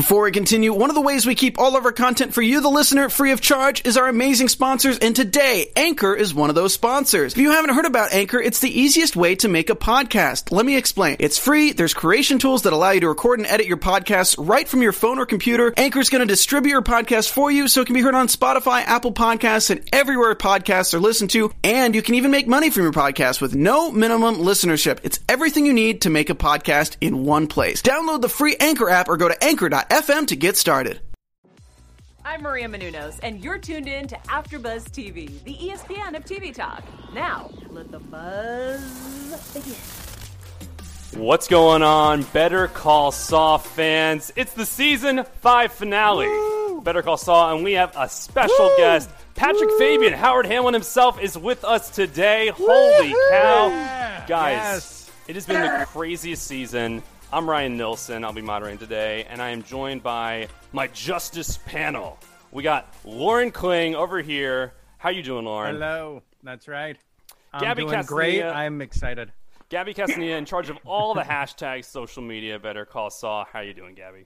Before we continue, one of the ways we keep all of our content for you, the listener, free of charge is our amazing sponsors, and today, Anchor is one of those sponsors. If you haven't heard about Anchor, it's the easiest way to make a podcast. Let me explain. It's free, there's creation tools that allow you to record and edit your podcasts right from your phone or computer. Anchor's going to distribute your podcast for you so it can be heard on Spotify, Apple Podcasts, and everywhere podcasts are listened to, and you can even make money from your podcast with no minimum listenership. It's everything you need to make a podcast in one place. Download the free Anchor app or go to anchor.fm to get started. I'm Maria Menounos, and you're tuned in to AfterBuzz TV, the ESPN of TV talk. Now, let the buzz begin. What's going on, Better Call Saul fans? It's the season 5 finale. Woo! Better Call Saul, and we have a special guest. Patrick Fabian, Howard Hamlin himself, is with us today. Holy cow. Yeah. Guys, It has been the craziest season. I'm Ryan Nilsson. I'll be moderating today, and I am joined by my Justice panel. We got Lauren Kling over here. How you doing, Lauren? Hello. That's right. Gabby doing great. I'm excited. Gabby Castaneda, in charge of all the hashtags, social media, Better Call Saul. How you doing, Gabby?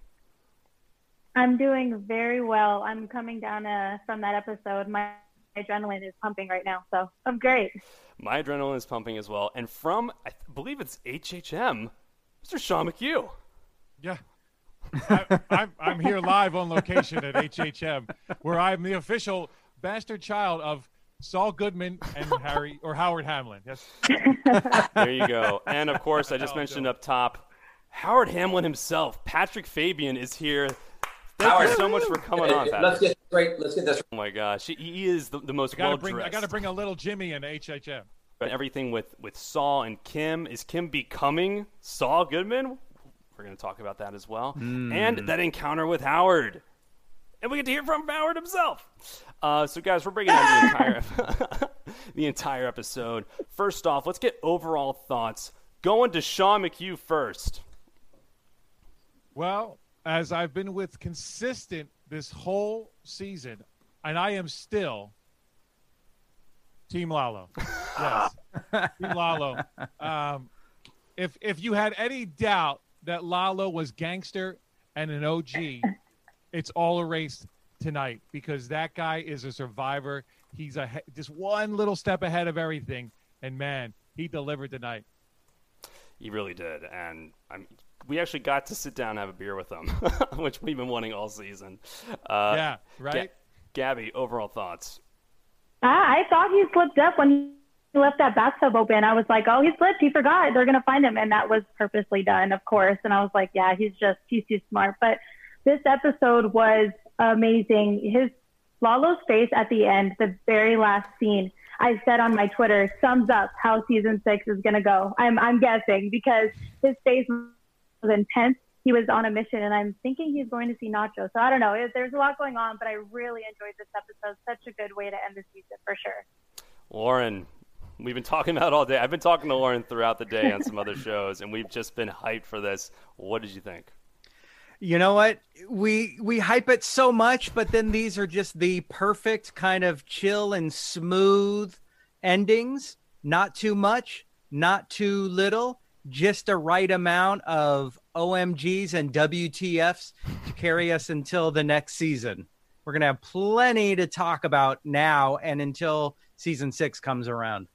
I'm doing very well. I'm coming down from that episode. My adrenaline is pumping right now, so I'm great. My adrenaline is pumping as well. And from, I believe it's HHM, Mr. Sean McHugh. Yeah. I'm here live on location at HHM, where I'm the official bastard child of Saul Goodman and Howard Hamlin. Yes. There you go. And, of course, I just mentioned up top, Howard Hamlin himself, Patrick Fabian, is here. Thank you so much for coming on, Patrick. Let's get this. Oh, my gosh. He is the most well-dressed. I got to bring a little Jimmy in HHM. But everything with Saul and Kim. Is Kim becoming Saul Goodman? We're going to talk about that as well. And that encounter with Howard. And we get to hear from Howard himself. So, guys, we're breaking down the entire episode. First off, let's get overall thoughts. Going to Sean McHugh first. Well, as I've been with consistent this whole season, and I am still Team Lalo. Yes, Team Lalo. If you had any doubt that Lalo was gangster and an OG, it's all erased tonight because that guy is a survivor. He's just one little step ahead of everything, and man, he delivered tonight. He really did, and we actually got to sit down and have a beer with him, which we've been wanting all season. Yeah, right? Gabby, overall thoughts? I thought he slipped up when he left that bathtub open. I was like, oh, he slipped. He forgot. They're going to find him. And that was purposely done, of course. And I was like, yeah, he's too smart. But this episode was amazing. Lalo's face at the end, the very last scene, I said on my Twitter, sums up how season 6 is going to go. I'm guessing because his face was intense. He was on a mission, and I'm thinking he's going to see Nacho. So I don't know. There's a lot going on, but I really enjoyed this episode. Such a good way to end the season for sure. Lauren, we've been talking about it all day. I've been talking to Lauren throughout the day on some other shows, and we've just been hyped for this. What did you think? You know what? We hype it so much, but then these are just the perfect kind of chill and smooth endings. Not too much, not too little. Just a right amount of OMGs and WTFs to carry us until the next season. We're going to have plenty to talk about now and until season 6 comes around.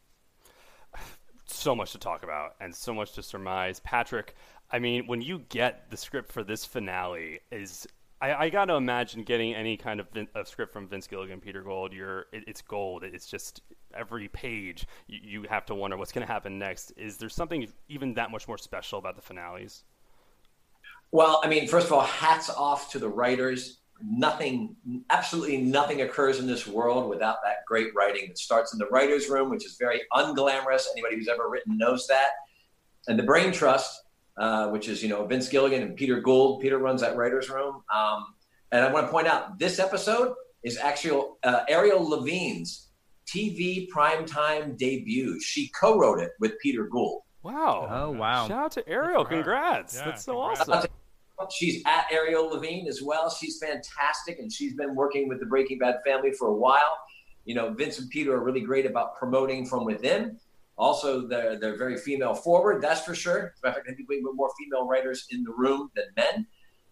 So much to talk about and so much to surmise. Patrick, I mean, when you get the script for this finale, I got to imagine getting any kind of script from Vince Gilligan, Peter Gould. It's gold. It's just every page you have to wonder what's going to happen next. Is there something even that much more special about the finales? Well, I mean, first of all, hats off to the writers. Absolutely nothing occurs in this world without that great writing that starts in the writer's room, which is very unglamorous. Anybody who's ever written knows that. And the Brain Trust, which is, Vince Gilligan and Peter Gould. Peter runs that writer's room. And I want to point out, this episode is actually Ariel Levine's TV primetime debut. She co-wrote it with Peter Gould. Wow. Oh, wow. Shout out to Ariel. Congrats. Yeah, that's so congrats. awesome. She's at Ariel Levine as well. She's fantastic, and she's been working with the Breaking Bad family for a while. Vince and Peter are really great about promoting from within. Also, they're very female forward, that's for sure. In fact, I think we have more female writers in the room than men.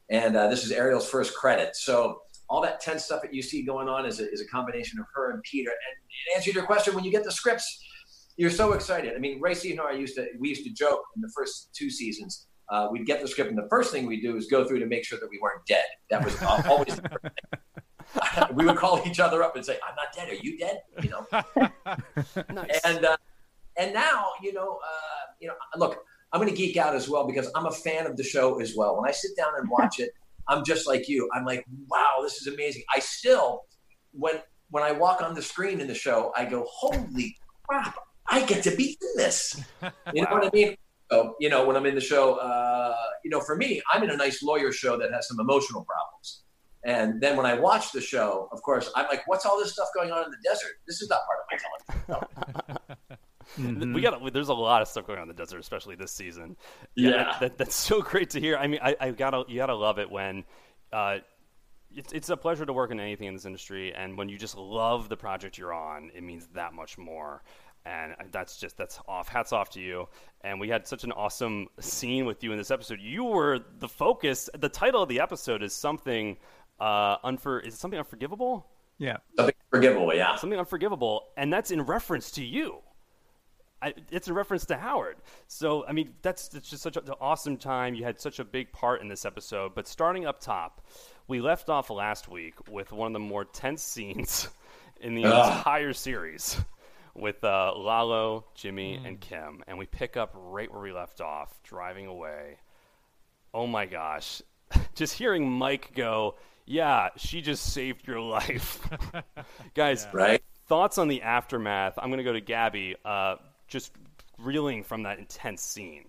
And this is Ariel's first credit. So all that tense stuff that you see going on is a combination of her and Peter. And in answer to your question, when you get the scripts, you're so excited. I mean, Ray Steve and I we used to joke in the first 2 seasons. We'd get the script, and the first thing we'd do is go through to make sure that we weren't dead. That was always the first thing. We would call each other up and say, "I'm not dead. Are you dead?" You know. Nice. And now, look, I'm going to geek out as well because I'm a fan of the show as well. When I sit down and watch it, I'm just like you. I'm like, wow, this is amazing. I still, when I walk on the screen in the show, I go, holy crap, I get to be in this. You know what I mean? So, when I'm in the show, for me, I'm in a nice lawyer show that has some emotional problems. And then when I watch the show, of course, I'm like, what's all this stuff going on in the desert? This is not part of my television. Mm-hmm. There's a lot of stuff going on in the desert, especially this season. Yeah. That's so great to hear. I mean, you gotta love it when it's a pleasure to work in anything in this industry, and when you just love the project you're on, it means that much more. And that's hats off to you. And we had such an awesome scene with you in this episode. You were the focus. The title of the episode is something is it something unforgivable? Yeah. Something unforgivable, yeah. Something unforgivable, and that's in reference to you. It's a reference to Howard. So, I mean, it's just such an awesome time. You had such a big part in this episode. But starting up top, we left off last week with one of the more tense scenes in the entire series with Lalo, Jimmy, and Kim. And we pick up right where we left off, driving away. Oh, my gosh. Just hearing Mike go, yeah, she just saved your life. Guys, right? Thoughts on the aftermath? I'm going to go to Gabby. Just reeling from that intense scene.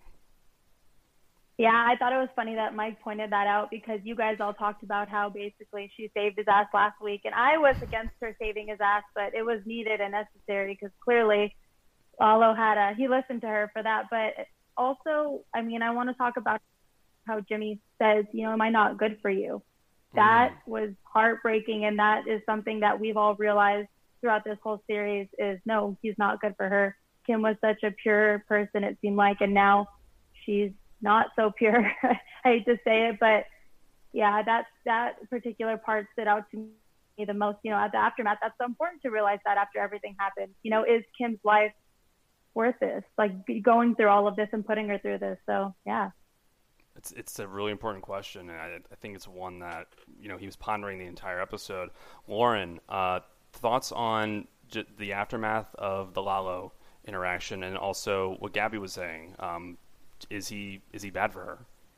Yeah, I thought it was funny that Mike pointed that out because you guys all talked about how basically she saved his ass last week. And I was against her saving his ass, but it was needed and necessary because clearly Lalo he listened to her for that. But also, I mean, I want to talk about how Jimmy says, am I not good for you? That was heartbreaking. And that is something that we've all realized throughout this whole series is no, he's not good for her. Kim was such a pure person, it seemed like, and now she's not so pure. I hate to say it, but yeah, that particular part stood out to me the most, at the aftermath. That's so important to realize that after everything happened, is Kim's life worth this? Like going through all of this and putting her through this. So yeah. It's a really important question, and I think it's one that, he was pondering the entire episode. Lauren, thoughts on the aftermath of the Lalo interaction, and also what Gabby was saying. Is he bad for her?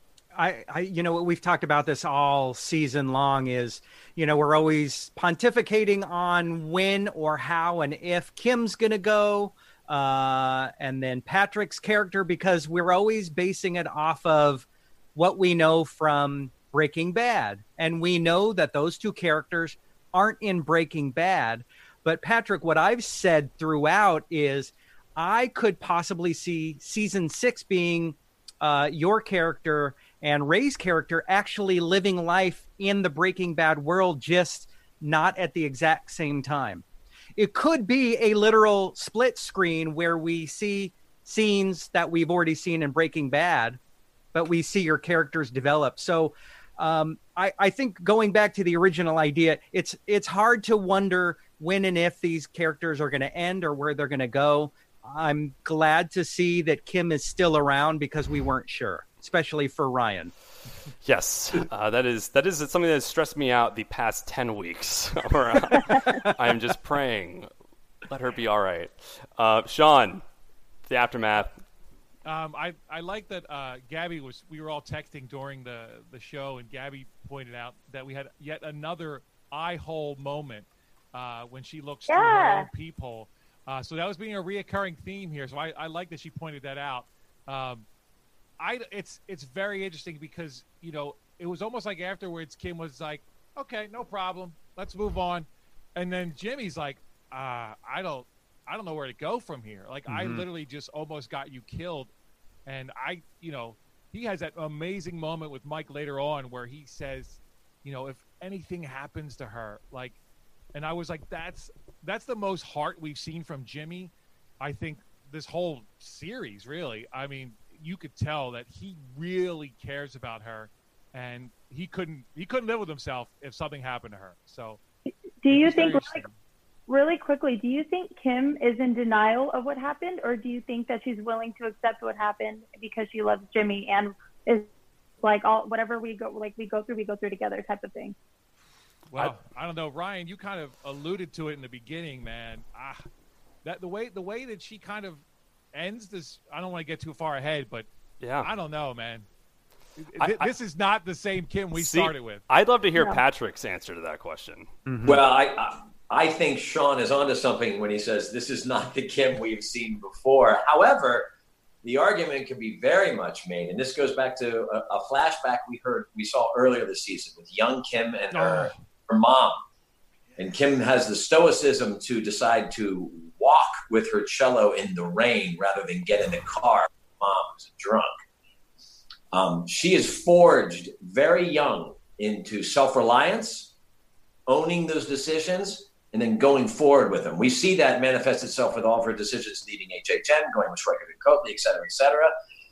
We've talked about this all season long is, we're always pontificating on when or how and if Kim's going to go, and then Patrick's character, because we're always basing it off of what we know from Breaking Bad. And we know that those two characters aren't in Breaking Bad. But Patrick, what I've said throughout is I could possibly see season 6 being your character and Ray's character actually living life in the Breaking Bad world, just not at the exact same time. It could be a literal split screen where we see scenes that we've already seen in Breaking Bad, but we see your characters develop. So I think going back to the original idea, it's hard to wonder when and if these characters are going to end or where they're going to go. I'm glad to see that Kim is still around because we weren't sure, especially for Ryan. Yes, that is something that has stressed me out the past 10 weeks. Where I'm just praying, let her be all right. Sean, the aftermath. I like that we were all texting during the show, and Gabby pointed out that we had yet another eye hole moment when she looks through her own peephole. So that was being a reoccurring theme here. So I like that she pointed that out. It's very interesting because, it was almost like afterwards Kim was like, okay, no problem. Let's move on. And then Jimmy's like, I don't know where to go from here. Like, I literally just almost got you killed. And he has that amazing moment with Mike later on where he says, if anything happens to her, like, and I was like, that's the most heart we've seen from Jimmy, I think, this whole series, really. I mean, you could tell that he really cares about her. And, he couldn't live with himself if something happened to her. So do you think, interesting. really quickly, do you think Kim is in denial of what happened, or do you think that she's willing to accept what happened because she loves Jimmy and is like, all whatever we go through together type of thing? Well, I don't know, Ryan. You kind of alluded to it in the beginning, man. That the way that she kind of ends this. I don't want to get too far ahead, but yeah, I don't know, man. This is not the same Kim we started with. I'd love to hear Patrick's answer to that question. Mm-hmm. Well, I think Sean is onto something when he says this is not the Kim we've seen before. However, the argument can be very much made, and this goes back to a flashback we saw earlier this season with young Kim and her mom. And Kim has the stoicism to decide to walk with her cello in the rain rather than get in the car. Mom was drunk. She is forged very young into self-reliance, owning those decisions, and then going forward with them. We see that manifest itself with all of her decisions leaving HHN, going with Schweikert and Coatley, et cetera, et cetera.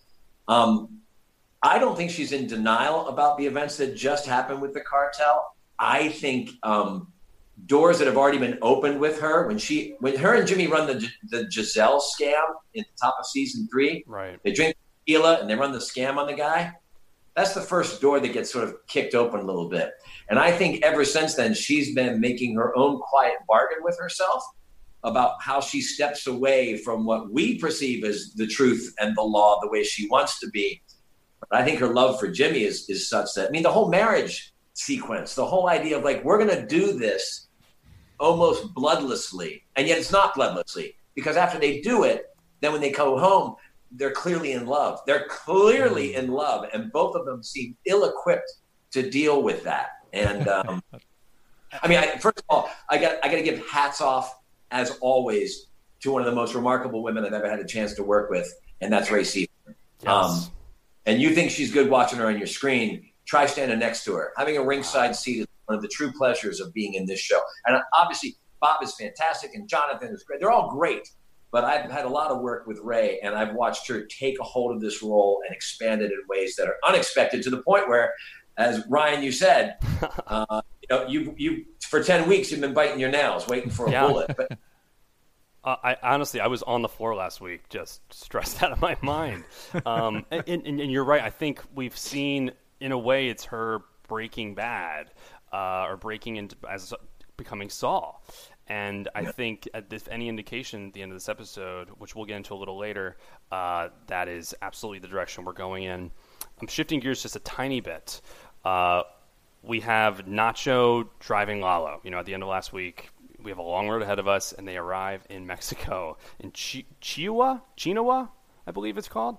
I don't think she's in denial about the events that just happened with the cartel. I think doors that have already been opened with her, when her and Jimmy run the Giselle scam in the top of season 3, right? They drink tequila and they run the scam on the guy. That's the first door that gets sort of kicked open a little bit. And I think ever since then, she's been making her own quiet bargain with herself about how she steps away from what we perceive as the truth and the law the way she wants to be. But I think her love for Jimmy is such that, I mean, the whole marriage sequence, the whole idea of like, we're going to do this almost bloodlessly, and yet it's not bloodlessly, because after they do it, then when they go home, they're clearly in love. They're clearly in love, and both of them seem ill-equipped to deal with that. And I mean, first of all, I got to give hats off, as always, to one of the most remarkable women I've ever had a chance to work with, and that's Ray Seaton. Yes. And you think she's good watching her on your screen, try standing next to her. Having a ringside seat is one of the true pleasures of being in this show. And obviously, Bob is fantastic, and Jonathan is great. They're all great. But I've had a lot of work with Ray, and I've watched her take a hold of this role and expand it in ways that are unexpected, to the point where, as Ryan, you said, you for 10 weeks you've been biting your nails waiting for a bullet. But I honestly was on the floor last week, just stressed out of my mind. And you're right. I think we've seen, in a way, it's her breaking bad, or breaking into as becoming Saul. And I think, if any indication at the end of this episode, which we'll get into a little later, that is absolutely the direction we're going in. I'm shifting gears just a tiny bit. We have Nacho driving Lalo. At the end of last week, we have a long road ahead of us, and they arrive in Mexico, in Chinoa, I believe it's called.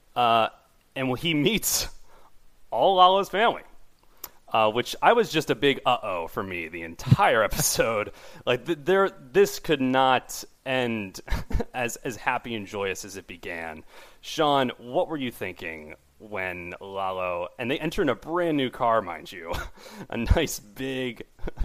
And he meets all Lalo's family. Which I was just a big uh-oh for me the entire episode. Like, this could not end as happy and joyous as it began. Sean, what were you thinking when Lalo, and they enter in a brand new car, mind you, a nice big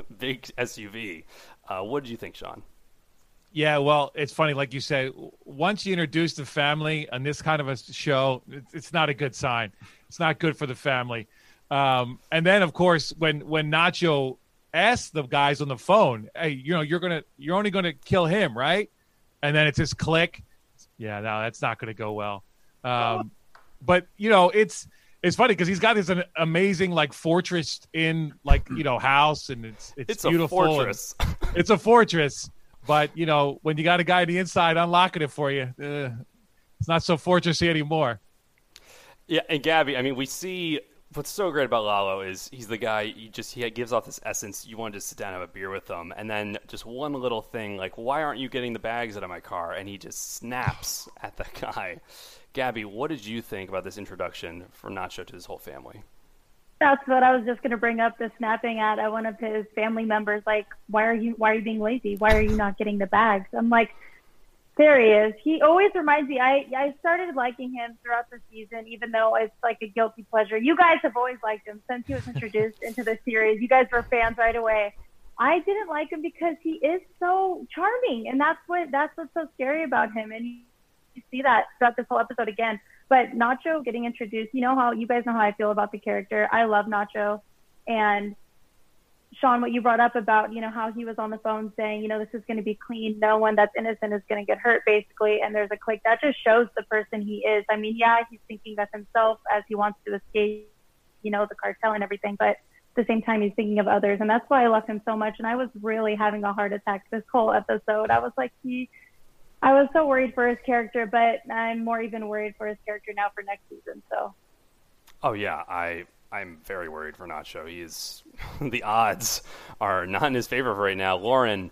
SUV. What did you think, Sean? Yeah, well, it's funny, like you said, once you introduce the family on this kind of a show, it's not a good sign. It's not good for the family. And then, of course, when Nacho asks the guys on the phone, "Hey, you're only gonna kill him, right?" And then it's this click. Yeah, no, that's not gonna go well. But it's funny because he's got this amazing fortress in house, and it's beautiful. A fortress. It's a fortress, but when you got a guy on the inside unlocking it for you, it's not so fortressy anymore. Yeah, and Gabby, I mean, we see. What's so great about Lalo is he's the guy, he gives off this essence. You want to just sit down and have a beer with him. And then just one little thing, like, why aren't you getting the bags out of my car? And he just snaps at the guy. Gabby, what did you think about this introduction for Nacho to his whole family? That's what I was just going to bring up, the snapping at one of his family members. Like, why are you being lazy? Why are you not getting the bags? I'm like, there he is. He always reminds me. I started liking him throughout the season, even though it's like a guilty pleasure. You guys have always liked him since he was introduced into the series. You guys were fans right away. I didn't like him because he is so charming, and that's what's so scary about him. And you see that throughout this whole episode again. But Nacho getting introduced, you guys know how I feel about the character. I love Nacho. And Sean, what you brought up about, how he was on the phone saying, this is going to be clean. No one that's innocent is going to get hurt, basically. And there's a click that just shows the person he is. I mean, yeah, he's thinking of himself as he wants to escape, the cartel and everything. But at the same time, he's thinking of others. And that's why I love him so much. And I was really having a heart attack this whole episode. I was like, I was so worried for his character, but I'm more even worried for his character now for next season. So. Oh, yeah, I'm very worried for Nacho. The odds are not in his favor right now. Lauren,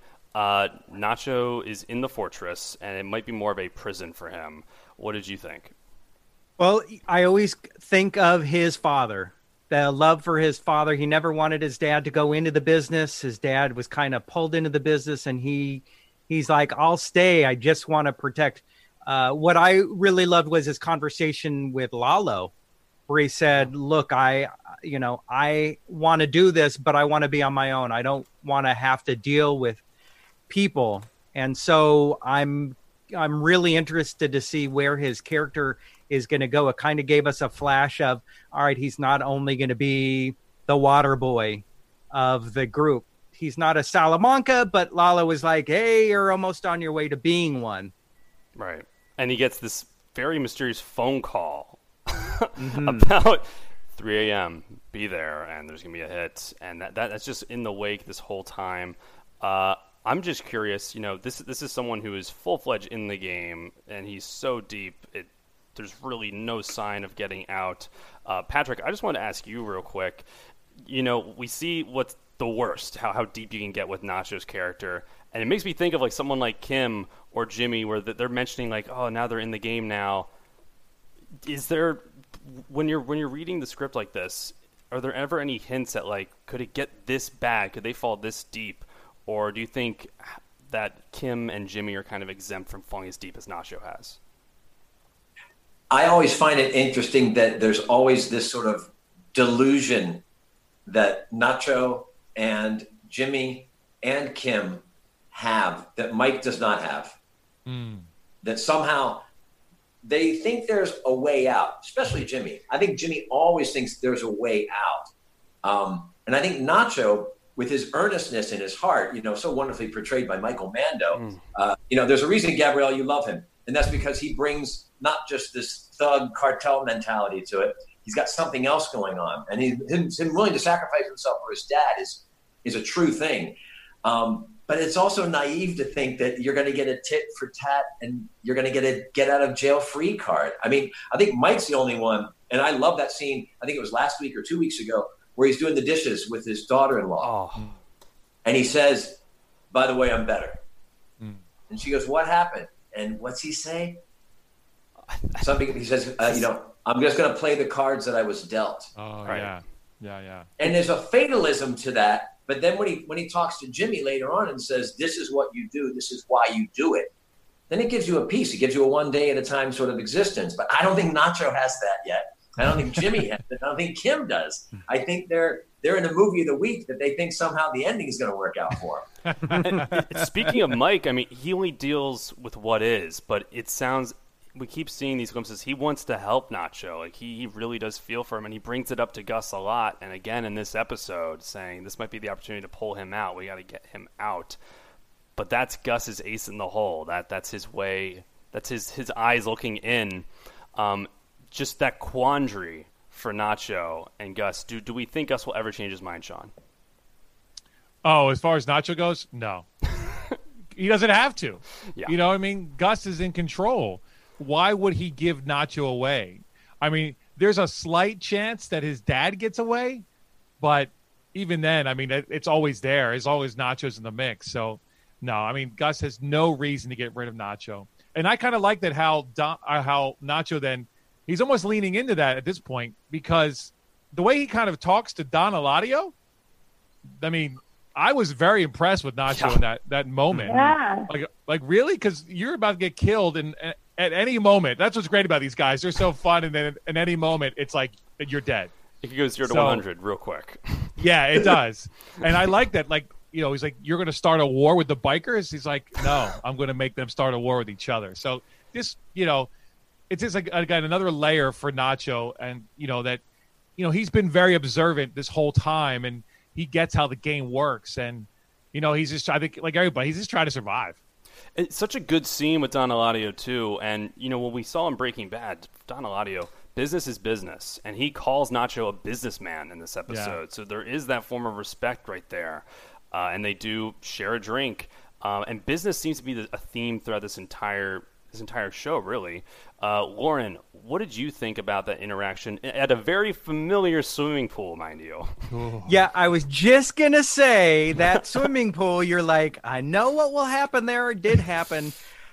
Nacho is in the fortress, and it might be more of a prison for him. What did you think? Well, I always think of his father, the love for his father. He never wanted his dad to go into the business. His dad was kind of pulled into the business, and he's like, I'll stay. I just want to protect. What I really loved was his conversation with Lalo, where he said, look, I want to do this, but I want to be on my own. I don't want to have to deal with people. And so I'm really interested to see where his character is going to go. It kind of gave us a flash of, all right, he's not only going to be the water boy of the group. He's not a Salamanca, but Lalo was like, hey, you're almost on your way to being one. Right. And he gets this very mysterious phone call about 3 a.m. Be there, and there's gonna be a hit, and that's just in the wake this whole time. I'm just curious. This is someone who is full-fledged in the game, and he's so deep. There's really no sign of getting out. Patrick, I just want to ask you real quick. We see what's the worst, how deep you can get with Nacho's character, and it makes me think of like someone like Kim or Jimmy, where they're mentioning like, oh, now they're in the game now. Is there, when you're reading the script like this, are there ever any hints at like, could it get this bad? Could they fall this deep? Or do you think that Kim and Jimmy are kind of exempt from falling as deep as Nacho has? I always find it interesting that there's always this sort of delusion that Nacho and Jimmy and Kim have that Mike does not have. That somehow they think there's a way out, especially Jimmy. I think Jimmy always thinks there's a way out. And I think Nacho, with his earnestness in his heart, so wonderfully portrayed by Michael Mando, there's a reason, Gabrielle, you love him. And that's because he brings not just this thug cartel mentality to it. He's got something else going on. And him willing to sacrifice himself for his dad is a true thing. But it's also naive to think that you're going to get a tit for tat and you're going to get a get out of jail free card. I mean, I think Mike's the only one. And I love that scene. I think it was last week or 2 weeks ago where he's doing the dishes with his daughter-in-law. Oh. And he says, by the way, I'm better. And she goes, what happened? And what's he say? Something he says, I'm just going to play the cards that I was dealt. Oh, right. Yeah. And there's a fatalism to that. But then when he talks to Jimmy later on and says, this is what you do, this is why you do it, then it gives you a peace. It gives you a one day at a time sort of existence. But I don't think Nacho has that yet. I don't think Jimmy has it. I don't think Kim does. I think they're in the movie of the week that they think somehow the ending is going to work out for them. Speaking of Mike, I mean, he only deals with what is, but it sounds we keep seeing these glimpses. He wants to help Nacho. Like he really does feel for him, and he brings it up to Gus a lot. And again, in this episode, saying this might be the opportunity to pull him out. We got to get him out. But that's Gus's ace in the hole. That's his way. That's his eyes looking in. Just that quandary for Nacho and Gus. Do we think Gus will ever change his mind, Sean? Oh, as far as Nacho goes, no. He doesn't have to. Yeah. You know what I mean? Gus is in control. Why would he give Nacho away? I mean, there's a slight chance that his dad gets away, but even then, I mean, it's always there. As always, Nacho's in the mix. So, no, I mean, Gus has no reason to get rid of Nacho. And I kind of like that how Nacho then, he's almost leaning into that at this point because the way he kind of talks to Don Eladio, I mean, I was very impressed with Nacho in that moment. Yeah. Like really? Because you're about to get killed and at any moment. That's what's great about these guys. They're so fun, and then at any moment, it's like you're dead. It could go 0 to 100 real quick. Yeah, it does. And I like that. Like, you know, he's like, you're going to start a war with the bikers? He's like, no, I'm going to make them start a war with each other. So this, you know, it's just like, again, another layer for Nacho, and, you know, that he's been very observant this whole time, and he gets how the game works. And, he's just, I think, like everybody, he's just trying to survive. It's such a good scene with Don Eladio, too. And, when we saw in Breaking Bad, Don Eladio, business is business. And he calls Nacho a businessman in this episode. Yeah. So there is that form of respect right there. And they do share a drink. And business seems to be a theme throughout this entire show, really. Lauren, what did you think about that interaction at a very familiar swimming pool, mind you? Yeah, I was just going to say that swimming pool, you're like, I know what will happen there. It did happen.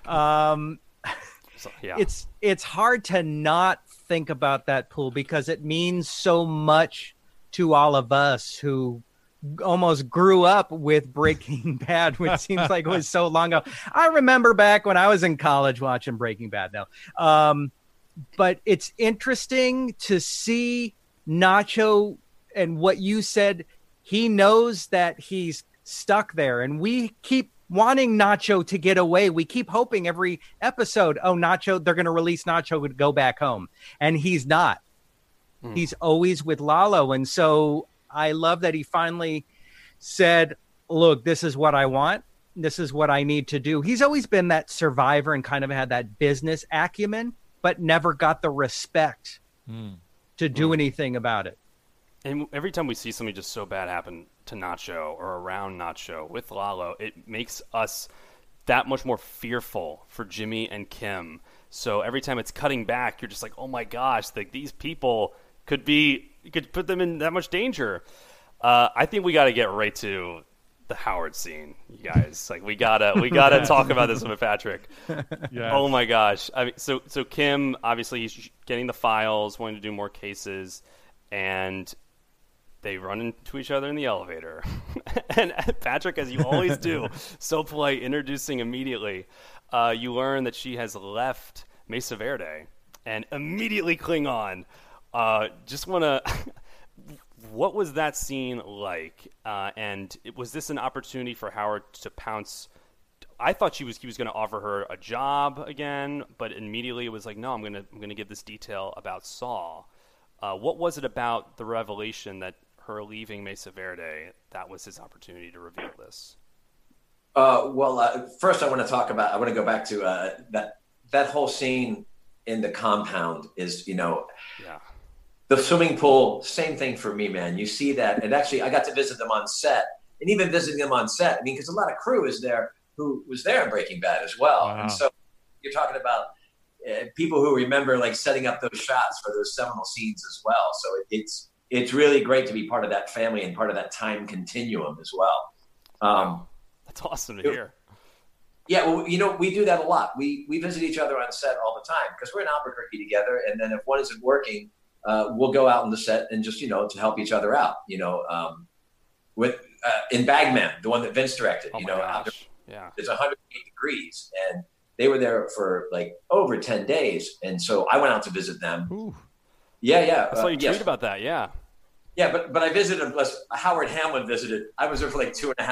It's hard to not think about that pool because it means so much to all of us who almost grew up with Breaking Bad, which seems like it was so long ago. I remember back when I was in college watching Breaking Bad now. But it's interesting to see Nacho and what you said. He knows that he's stuck there, and we keep wanting Nacho to get away. We keep hoping every episode, Nacho, they're going to release Nacho to go back home. And he's not. He's always with Lalo. And so I love that he finally said, look, this is what I want. This is what I need to do. He's always been that survivor and kind of had that business acumen, but never got the respect to do anything about it. And every time we see something just so bad happen to Nacho or around Nacho with Lalo, it makes us that much more fearful for Jimmy and Kim. So every time it's cutting back, you're just like, oh my gosh, these people could put them in that much danger. I think we got to get right to the Howard scene, you guys. Like we gotta talk about this with Patrick. Yes. Oh my gosh. I mean, so Kim, obviously he's getting the files, wanting to do more cases, and they run into each other in the elevator. And Patrick, as you always do, so polite, introducing immediately. You learn that she has left Mesa Verde and immediately Klingon. Just want to... What was that scene like? And was this an opportunity for Howard to pounce? I thought he was going to offer her a job again, but immediately it was like, no, I'm going to give this detail about Saul. What was it about the revelation that her leaving Mesa Verde, that was his opportunity to reveal this? First I want to go back to that whole scene in the compound is, the swimming pool, same thing for me, man. You see that. And actually, I got to visit them on set. And even visiting them on set, because a lot of crew is there who was there in Breaking Bad as well. Wow. And so you're talking about people who remember like setting up those shots for those seminal scenes as well. So it's really great to be part of that family and part of that time continuum as well. That's awesome to hear. Yeah, well, we do that a lot. We visit each other on set all the time because we're in Albuquerque together. And then if one isn't working, we'll go out on the set and just, to help each other out, with in Bagman, the one that Vince directed, yeah, it's 108 degrees and they were there for like over 10 days. And so I went out to visit them. Ooh. Yeah. I saw you tweet about that. Yeah. Yeah. But I visited, Howard Hamlin visited. I was there for like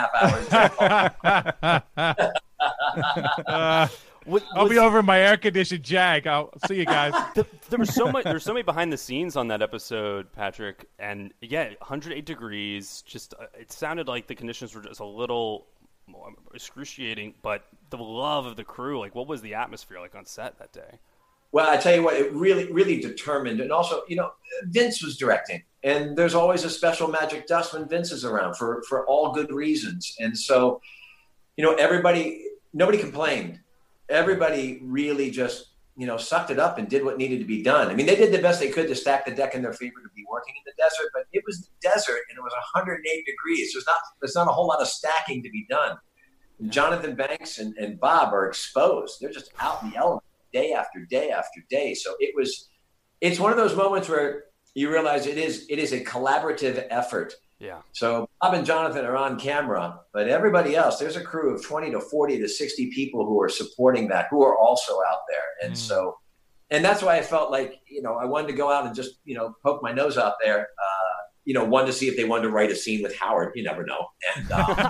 2.5 hours. I'll be over in my air-conditioned Jag. I'll see you guys. There was so much. There's so many behind the scenes on that episode, Patrick. And 108 degrees. Just it sounded like the conditions were just a little more excruciating. But the love of the crew, like, what was the atmosphere like on set that day? Well, I tell you what, it really, really determined. And also, Vince was directing, and there's always a special magic dust when Vince is around for all good reasons. And so, nobody complained. Everybody really just, sucked it up and did what needed to be done. They did the best they could to stack the deck in their favor to be working in the desert, but it was the desert and it was 108 degrees. There's not a whole lot of stacking to be done. And Jonathan Banks and Bob are exposed. They're just out in the element day after day after day. So it's one of those moments where you realize it is a collaborative effort. Yeah. So Bob and Jonathan are on camera, but everybody else, there's a crew of 20 to 40 to 60 people who are supporting that, who are also out there. And so, and that's why I felt like, I wanted to go out and just, poke my nose out there, one to see if they wanted to write a scene with Howard. You never know. And,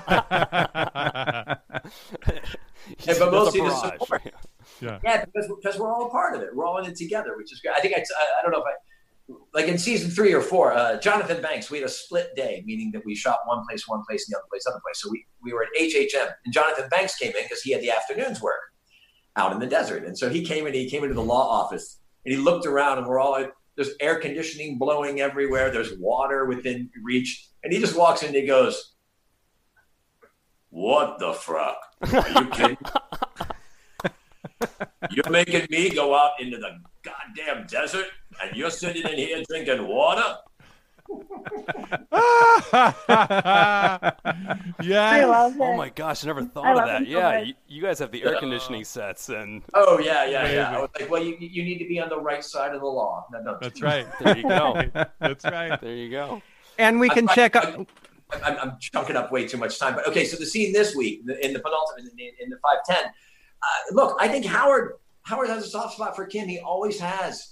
but mostly the support. Yeah, because we're all a part of it. We're all in it together, which is great. I think I don't know if like in season 3 or 4, Jonathan Banks, we had a split day, meaning that we shot one place, and the other place. So we were at HHM, and Jonathan Banks came in because he had the afternoon's work out in the desert. And so he came into the law office, and he looked around, and we're all like, there's air conditioning blowing everywhere. There's water within reach. And he just walks in and he goes, "What the fuck? Are you kidding? You're making me go out into the goddamn desert and you're sitting in here drinking water?" Yeah. Oh my gosh, I never thought of that. Yeah, you guys have the air conditioning sets, and oh yeah. I was like, well, you need to be on the right side of the law. No. That's right. there you go. That's right. There you go. And we can check up. I'm chunking up way too much time, but okay. So the scene this week in the penultimate in the 5:10. Look, I think Howard has a soft spot for Kim. He always has.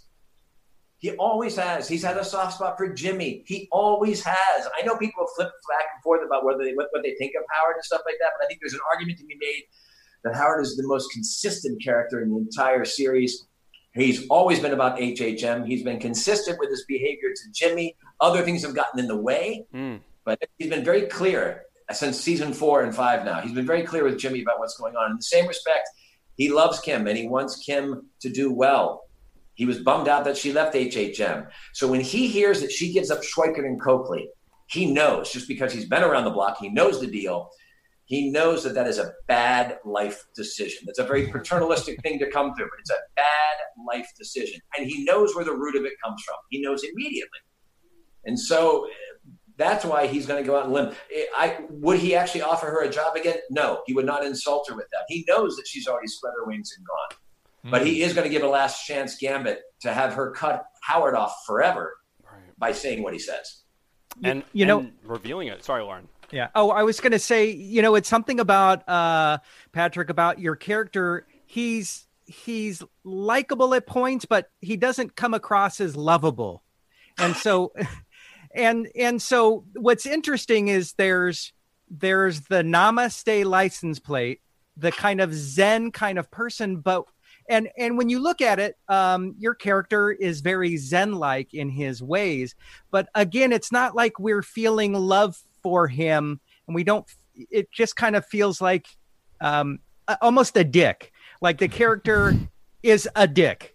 He's had a soft spot for Jimmy. He always has. I know people flip back and forth about what they think of Howard and stuff like that, but I think there's an argument to be made that Howard is the most consistent character in the entire series. He's always been about HHM. He's been consistent with his behavior to Jimmy. Other things have gotten in the way, but he's been very clear since season 4 and 5 now. He's been very clear with Jimmy about what's going on. In the same respect, he loves Kim, and he wants Kim to do well. He was bummed out that she left HHM. So when he hears that she gives up Schweikert and Coakley, he knows, just because he's been around the block, he knows the deal. He knows that is a bad life decision. That's a very paternalistic thing to come through, but it's a bad life decision. And he knows where the root of it comes from. He knows immediately. And so that's why he's going to go out and limb. Would he actually offer her a job again? No, he would not insult her with that. He knows that she's already spread her wings and gone. But he is going to give a last chance gambit to have her cut Howard off forever by saying what he says. And revealing it. Sorry, Lauren. Yeah. Oh, I was going to say, it's something about Patrick, about your character. He's likable at points, but he doesn't come across as lovable. And so, and so what's interesting is there's the Namaste license plate, the kind of Zen kind of person, but And when you look at it, your character is very Zen-like in his ways. But again, it's not like we're feeling love for him, and we don't. It just kind of feels like almost a dick. Like the character is a dick.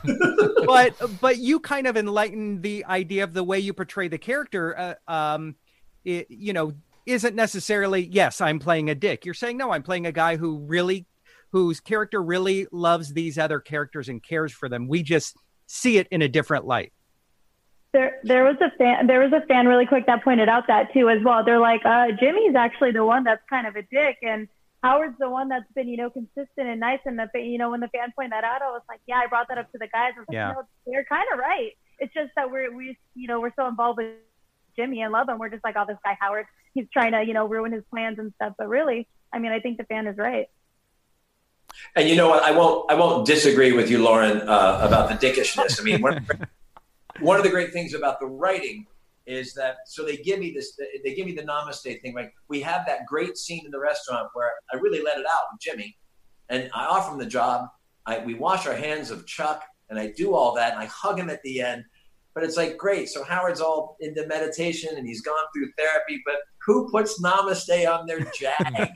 but you kind of enlighten the idea of the way you portray the character. Isn't necessarily, yes, I'm playing a dick. You're saying, no, I'm playing a guy whose character really loves these other characters and cares for them. We just see it in a different light. There was a fan really quick that pointed out that too as well. They're like, Jimmy's actually the one that's kind of a dick, and Howard's the one that's been, consistent and nice. And when the fan pointed that out, I was like, yeah, I brought that up to the guys. I was like, they're kind of right. It's just that we're so involved with Jimmy and love him. We're just like, oh, this guy Howard, he's trying to, ruin his plans and stuff. But really, I think the fan is right. And you know what? I won't disagree with you, Lauren, about the dickishness. One of the great things about the writing is that, so they give me the Namaste thing. Like, we have that great scene in the restaurant where I really let it out with Jimmy, and I offer him the job. We wash our hands of Chuck, and I do all that, and I hug him at the end. But it's like, great. So Howard's all into meditation, and he's gone through therapy, but who puts Namaste on their Jag?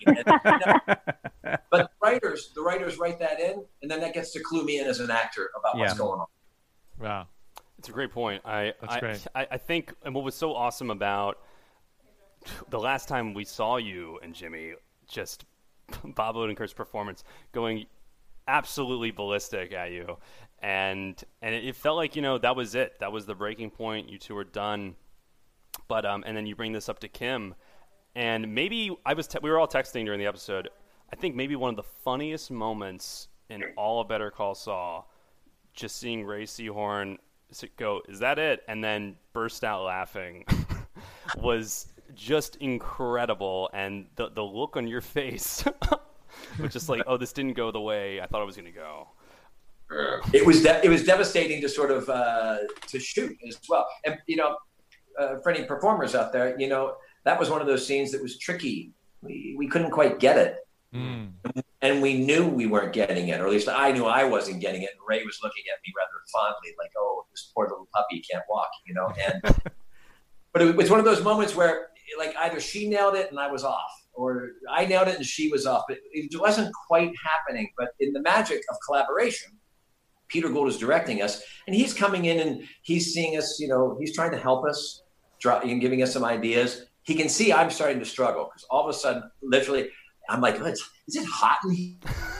But the writers write that in, and then that gets to clue me in as an actor about what's going on. Wow. It's a great point. That's great. I think, and what was so awesome about the last time we saw you and Jimmy, just Bob Odenkirk's performance going absolutely ballistic at you, and it felt like that was it. That was the breaking point. You two were done. But and then you bring this up to Kim, and maybe we were all texting during the episode. I think maybe one of the funniest moments in all of Better Call Saul, just seeing Ray Seahorn go, "Is that it?" and then burst out laughing was just incredible. And the look on your face was just like, oh, this didn't go the way I thought it was going to go. It was devastating to sort of to shoot as well. And for any performers out there, that was one of those scenes that was tricky. We couldn't quite get it. And we knew we weren't getting it, or at least I knew I wasn't getting it. And Ray was looking at me rather fondly, like, "Oh, this poor little puppy can't walk," And but it was one of those moments where, like, either she nailed it and I was off, or I nailed it and she was off. But it wasn't quite happening. But in the magic of collaboration, Peter Gould is directing us, and he's coming in and he's seeing us. He's trying to help us, and giving us some ideas. He can see I'm starting to struggle because all of a sudden, literally, I'm like, is it hot in here?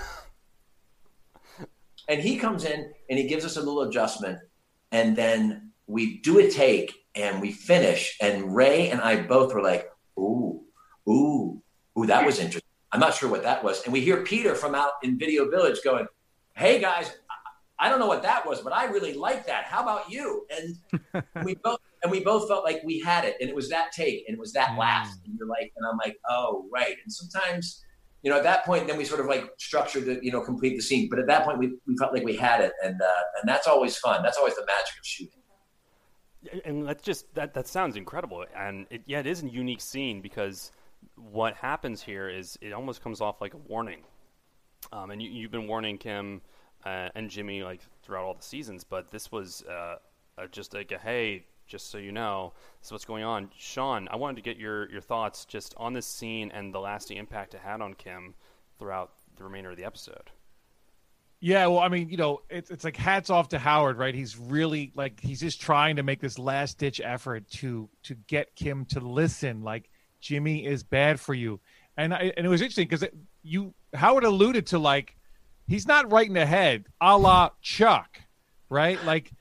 And he comes in and he gives us a little adjustment, and then we do a take and we finish, and Ray and I both were like, ooh, that was interesting. I'm not sure what that was. And we hear Peter from out in Video Village going, "Hey guys, I don't know what that was, but I really like that. How about you?" And we both felt like we had it, and it was that take, and it was that laugh, and and I'm like, "Oh, right." And sometimes, at that point, then we sort of like structured the, complete the scene. But at that point, we felt like we had it, and that's always fun. That's always the magic of shooting. And that's just that sounds incredible, and it is a unique scene because what happens here is it almost comes off like a warning, and you've been warning Kim and Jimmy like throughout all the seasons, but this was just like a hey. Just so you know, this is what's going on. Sean, I wanted to get your thoughts just on this scene and the lasting impact it had on Kim throughout the remainder of the episode. Yeah, well, I mean, it's like hats off to Howard, right? He's really he's just trying to make this last ditch effort to get Kim to listen. Like, Jimmy is bad for you, and it was interesting because Howard alluded to he's not right in the head, a la Chuck, right?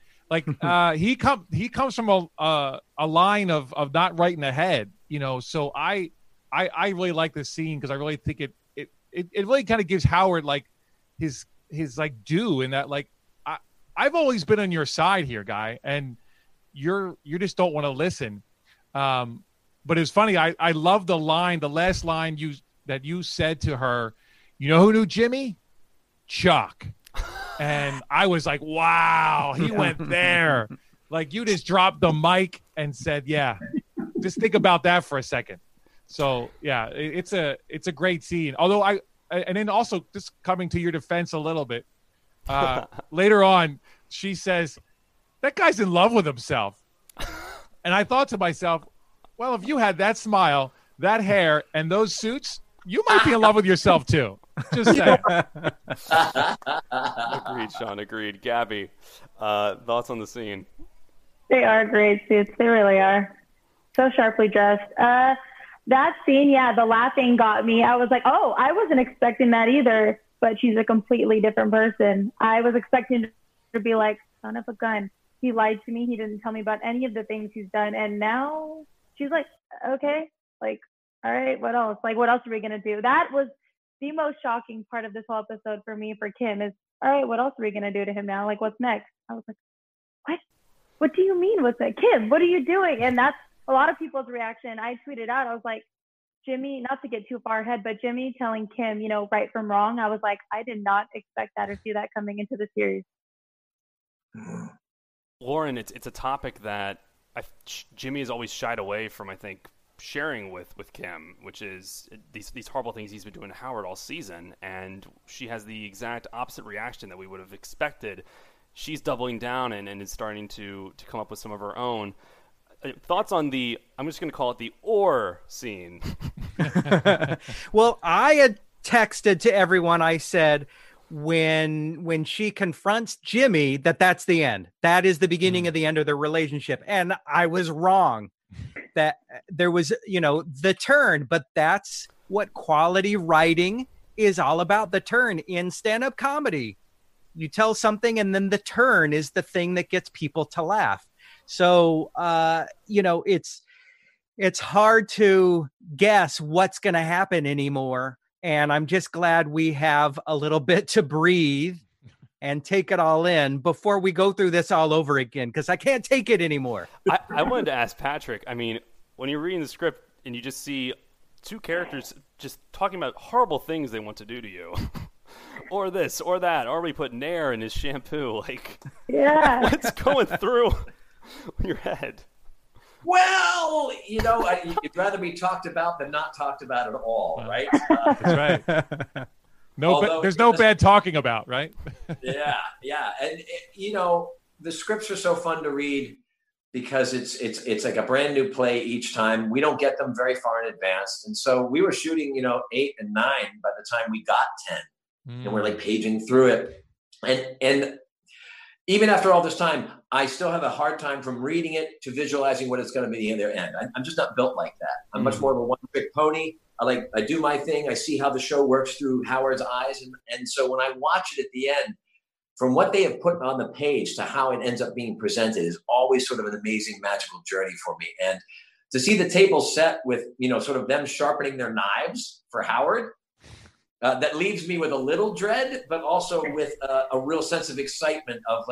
He comes from a line of not right in the head, So I really like this scene because I really think it really kind of gives Howard his due in that I've always been on your side here, guy, and you just don't want to listen. But it's funny. I love the last line that you said to her. You know who knew Jimmy? Chuck. And I was like, wow, he went there. You just dropped the mic and said, yeah, just think about that for a second. So, yeah, it's a great scene. Although and then also just coming to your defense a little bit, later on, she says, that guy's in love with himself. And I thought to myself, well, if you had that smile, that hair, and those suits, you might be in love with yourself too. Just saying. Agreed, Sean. Agreed. Gabby, thoughts on the scene? They are great suits. They really are. So sharply dressed. That scene, the laughing got me. I was like, oh, I wasn't expecting that either. But she's a completely different person. I was expecting to be like, son of a gun. He lied to me. He didn't tell me about any of the things he's done. And now she's like, okay, all right, what else? What else are we going to do? That was the most shocking part of this whole episode for me, for Kim, is, all right, what else are we going to do to him now? What's next? I was like, what? What do you mean? What's that? Kim, what are you doing? And that's a lot of people's reaction. I tweeted out, I was like, Jimmy, not to get too far ahead, but Jimmy telling Kim, right from wrong. I was like, I did not expect that or see that coming into the series. Lauren, it's a topic that Jimmy has always shied away from, I think, sharing with Kim, which is these horrible things he's been doing to Howard all season, and she has the exact opposite reaction that we would have expected. She's doubling down and is starting to come up with some of her own. Thoughts on I'm just going to call it the or scene. Well, I had texted to everyone, I said, when she confronts Jimmy, that's the end. That is the beginning of the end of their relationship. And I was wrong. That there was, the turn, but that's what quality writing is all about. The turn in stand-up comedy. You tell something and then the turn is the thing that gets people to laugh. So, it's hard to guess what's going to happen anymore. And I'm just glad we have a little bit to breathe and take it all in before we go through this all over again, because I can't take it anymore. I wanted to ask Patrick, I mean, when you're reading the script and you just see two characters just talking about horrible things they want to do to you, or this or that, or we put Nair in his shampoo, yeah, what's going through your head? Well, you'd rather be talked about than not talked about at all, right? That's right. There's no bad talking about, right? Yeah. And, the scripts are so fun to read because it's like a brand new play each time. We don't get them very far in advance. And so we were shooting, 8 and 9 by the time we got 10. And we're like paging through it. And even after all this time, I still have a hard time from reading it to visualizing what it's going to be in their end. I'm just not built like that. I'm much more of a one-trick pony. I do my thing. I see how the show works through Howard's eyes. And so when I watch it at the end, from what they have put on the page to how it ends up being presented is always sort of an amazing, magical journey for me. And to see the table set with, sort of them sharpening their knives for Howard, that leaves me with a little dread, but also with a real sense of excitement of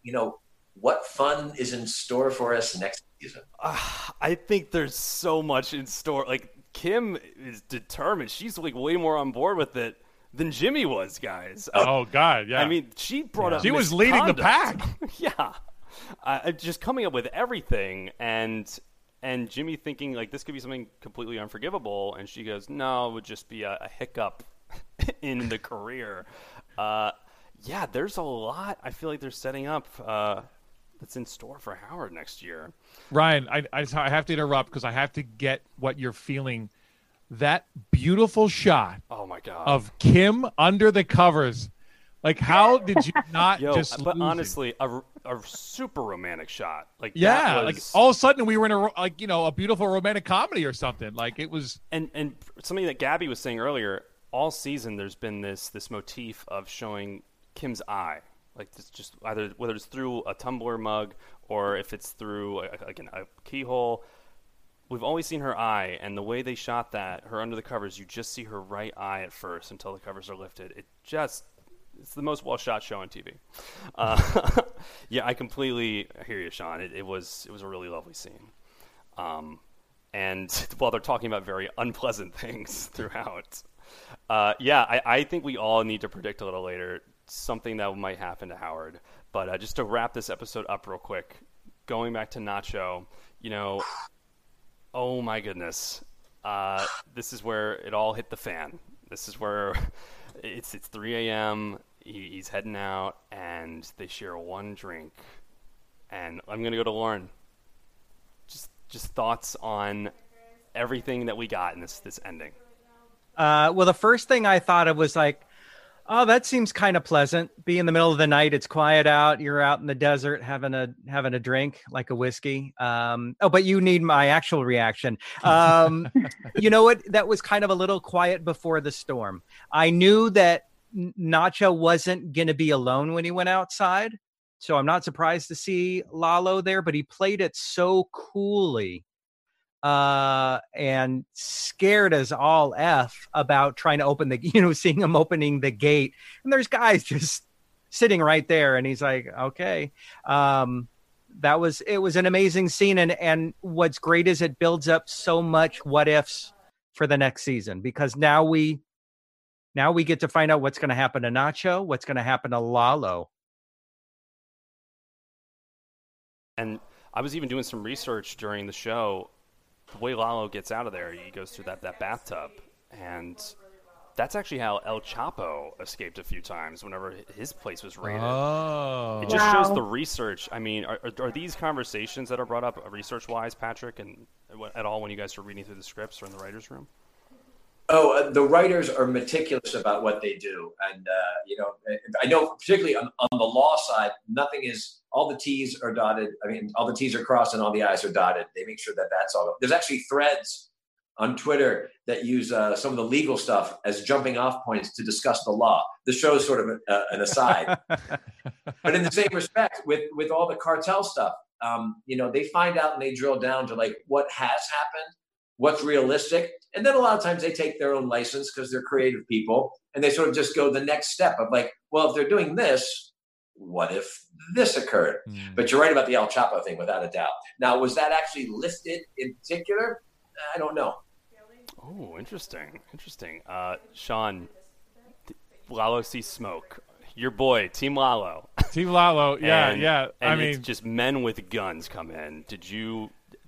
what fun is in store for us next season. I think there's so much in store. Like, Kim is determined. She's way more on board with it than Jimmy was, guys. Oh God, yeah. I mean, she brought up. She was leading the pack. Yeah, just coming up with everything, and Jimmy thinking this could be something completely unforgivable, and she goes, "No, it would just be a hiccup in the career." Yeah, there's a lot. I feel like they're setting up that's in store for Howard next year. Ryan, I have to interrupt because I have to get what you're feeling. That beautiful shot. Oh my God. Of Kim under the covers. How did you not just lose honestly, a super romantic shot. All of a sudden we were in a beautiful romantic comedy or something. It was and something that Gabby was saying earlier, all season there's been this motif of showing Kim's eye. It's just either whether it's through a tumbler mug or if it's through a keyhole. We've always seen her eye, and the way they shot that, her under the covers, you just see her right eye at first until the covers are lifted. It's the most well-shot show on TV. Yeah, I completely hear you, Sean. It was a really lovely scene. And while they're talking about very unpleasant things throughout, I think we all need to predict a little later something that might happen to Howard. But just to wrap this episode up real quick, going back to Nacho, oh my goodness. This is where it all hit the fan. This is where it's 3 a.m. He's heading out, and they share one drink. And I'm going to go to Lauren. Just thoughts on everything that we got in this ending. Well, the first thing I thought of was oh, that seems kind of pleasant. Be in the middle of the night. It's quiet out. You're out in the desert having a drink, like a whiskey. But you need my actual reaction. You know what? That was kind of a little quiet before the storm. I knew that Nacho wasn't going to be alone when he went outside. So I'm not surprised to see Lalo there, but he played it so coolly. And scared as all F about trying to open seeing him opening the gate. And there's guys just sitting right there. And he's like, okay. It was an amazing scene. And what's great is it builds up so much what ifs for the next season, because now we get to find out what's going to happen to Nacho, what's going to happen to Lalo. And I was even doing some research during the show. The way Lalo gets out of there, he goes through that bathtub, and that's actually how El Chapo escaped a few times whenever his place was raided. Oh. It just shows the research. I mean, are these conversations that are brought up research-wise, Patrick, and at all when you guys are reading through the scripts or in the writers' room? Oh, the writers are meticulous about what they do. And, I know particularly on the law side, all the T's are dotted. I mean, all the T's are crossed and all the I's are dotted. They make sure that that's all. There's actually threads on Twitter that use some of the legal stuff as jumping off points to discuss the law. The show is sort of an aside. But in the same respect, with all the cartel stuff, they find out and they drill down to what has happened, what's realistic. And then a lot of times they take their own license because they're creative people, and they sort of just go the next step of well, if they're doing this, what if this occurred? But you're right about the El Chapo thing, without a doubt. Now, was that actually listed in particular? I don't know. Oh, interesting. Sean, Lalo sees smoke. Your boy, Team Lalo. Team Lalo, yeah. And it's just men with guns come in.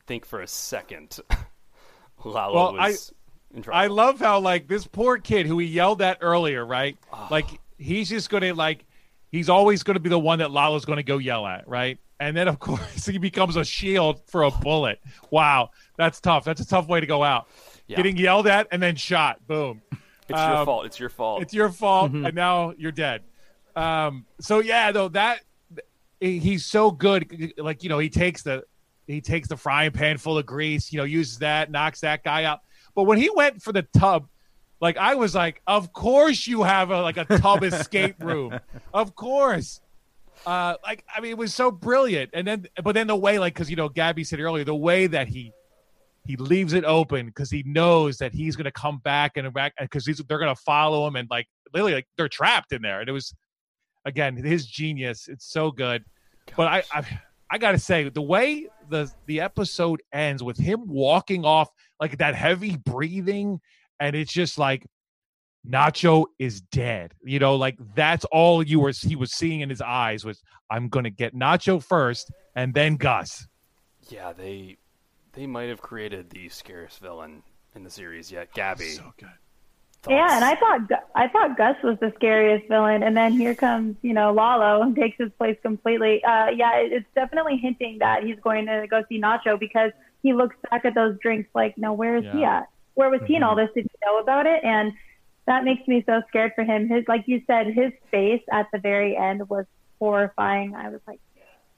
think for a second Lalo Well, was in trouble. I love how, like, this poor kid who he yelled at earlier, right? Like, he's just going to, like, he's always going to be the one that Lalo's going to go yell at, right? And then, of course, he becomes a shield for a bullet. Wow, that's tough. That's a tough way to go out. Yeah. Getting yelled at and then shot. Boom. It's your fault. It's your fault. It's your fault, and now you're dead. So yeah, though, that he's so good. Like, you know, he takes the frying pan full of grease, you know, uses that, knocks that guy out. But when he went for the tub, like, I was like, of course you have a tub escape room. Of course. Like, I mean, it was so brilliant. But then the way, like, because, you know, Gabby said earlier, the way that he leaves it open because he knows that he's going to come back because they're going to follow him, and, like, literally, like, they're trapped in there. And it was, again, his genius. It's so good. Gosh. But I got to say, the way the episode ends with him walking off, like, that heavy breathing, and it's just like Nacho is dead. You know, like, that's all he was seeing in his eyes was, I'm going to get Nacho first and then Gus. Yeah, they might have created the scariest villain in the series yet. Gabby. So good. Thoughts? Yeah, and I thought Gus was the scariest villain, and then here comes, you know, Lalo and takes his place completely. Yeah, it's definitely hinting that he's going to go see Nacho because he looks back at those drinks like, no, where is he at? Where was he in all this? Did he know about it? And that makes me so scared for him. His, like you said, his face at the very end was horrifying. I was like,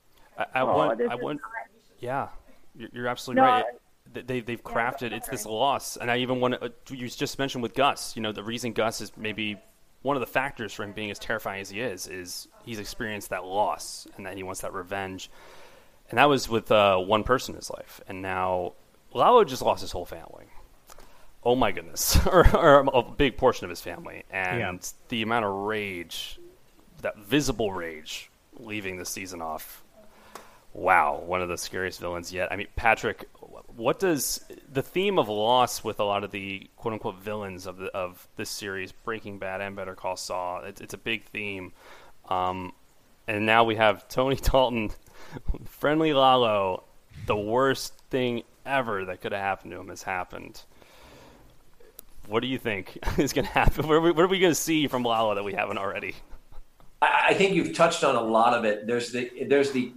yeah, you're absolutely right. They've crafted this loss, and I even want to. You just mentioned with Gus, you know, the reason Gus is maybe one of the factors for him being as terrifying as he is he's experienced that loss, and that he wants that revenge, and that was with one person in his life, and now Lalo just lost his whole family. Oh my goodness, or a big portion of his family, and the amount of rage, that visible rage, leaving the season off. Wow, one of the scariest villains yet. I mean, Patrick, what does the theme of loss with a lot of the quote-unquote villains of this series, Breaking Bad and Better Call Saul, it's a big theme. And now we have Tony Dalton, friendly Lalo, the worst thing ever that could have happened to him has happened. What do you think is going to happen? What are we going to see from Lalo that we haven't already? I think you've touched on a lot of it. There's a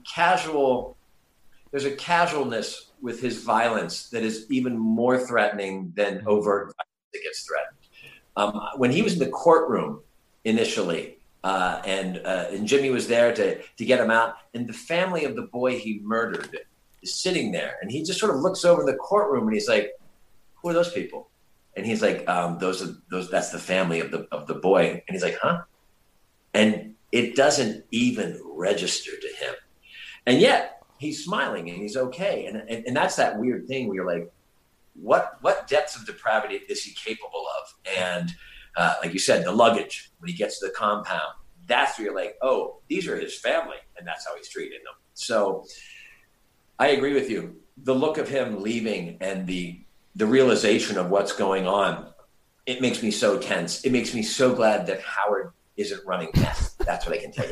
casualness with his violence that is even more threatening than overt violence that gets threatened. When he was in the courtroom initially, and Jimmy was there to get him out, and the family of the boy he murdered is sitting there, and he just sort of looks over the courtroom and he's like, "Who are those people?" And he's like, "Those that's the family of the boy." And he's like, "Huh?" And it doesn't even register to him. And yet he's smiling and he's okay. And that's that weird thing where you're like, what depths of depravity is he capable of? And like you said, the luggage, when he gets to the compound, that's where you're like, oh, these are his family. And that's how he's treating them. So I agree with you. The look of him leaving and the realization of what's going on, it makes me so tense. It makes me so glad that Howard isn't running meth. That's what I can tell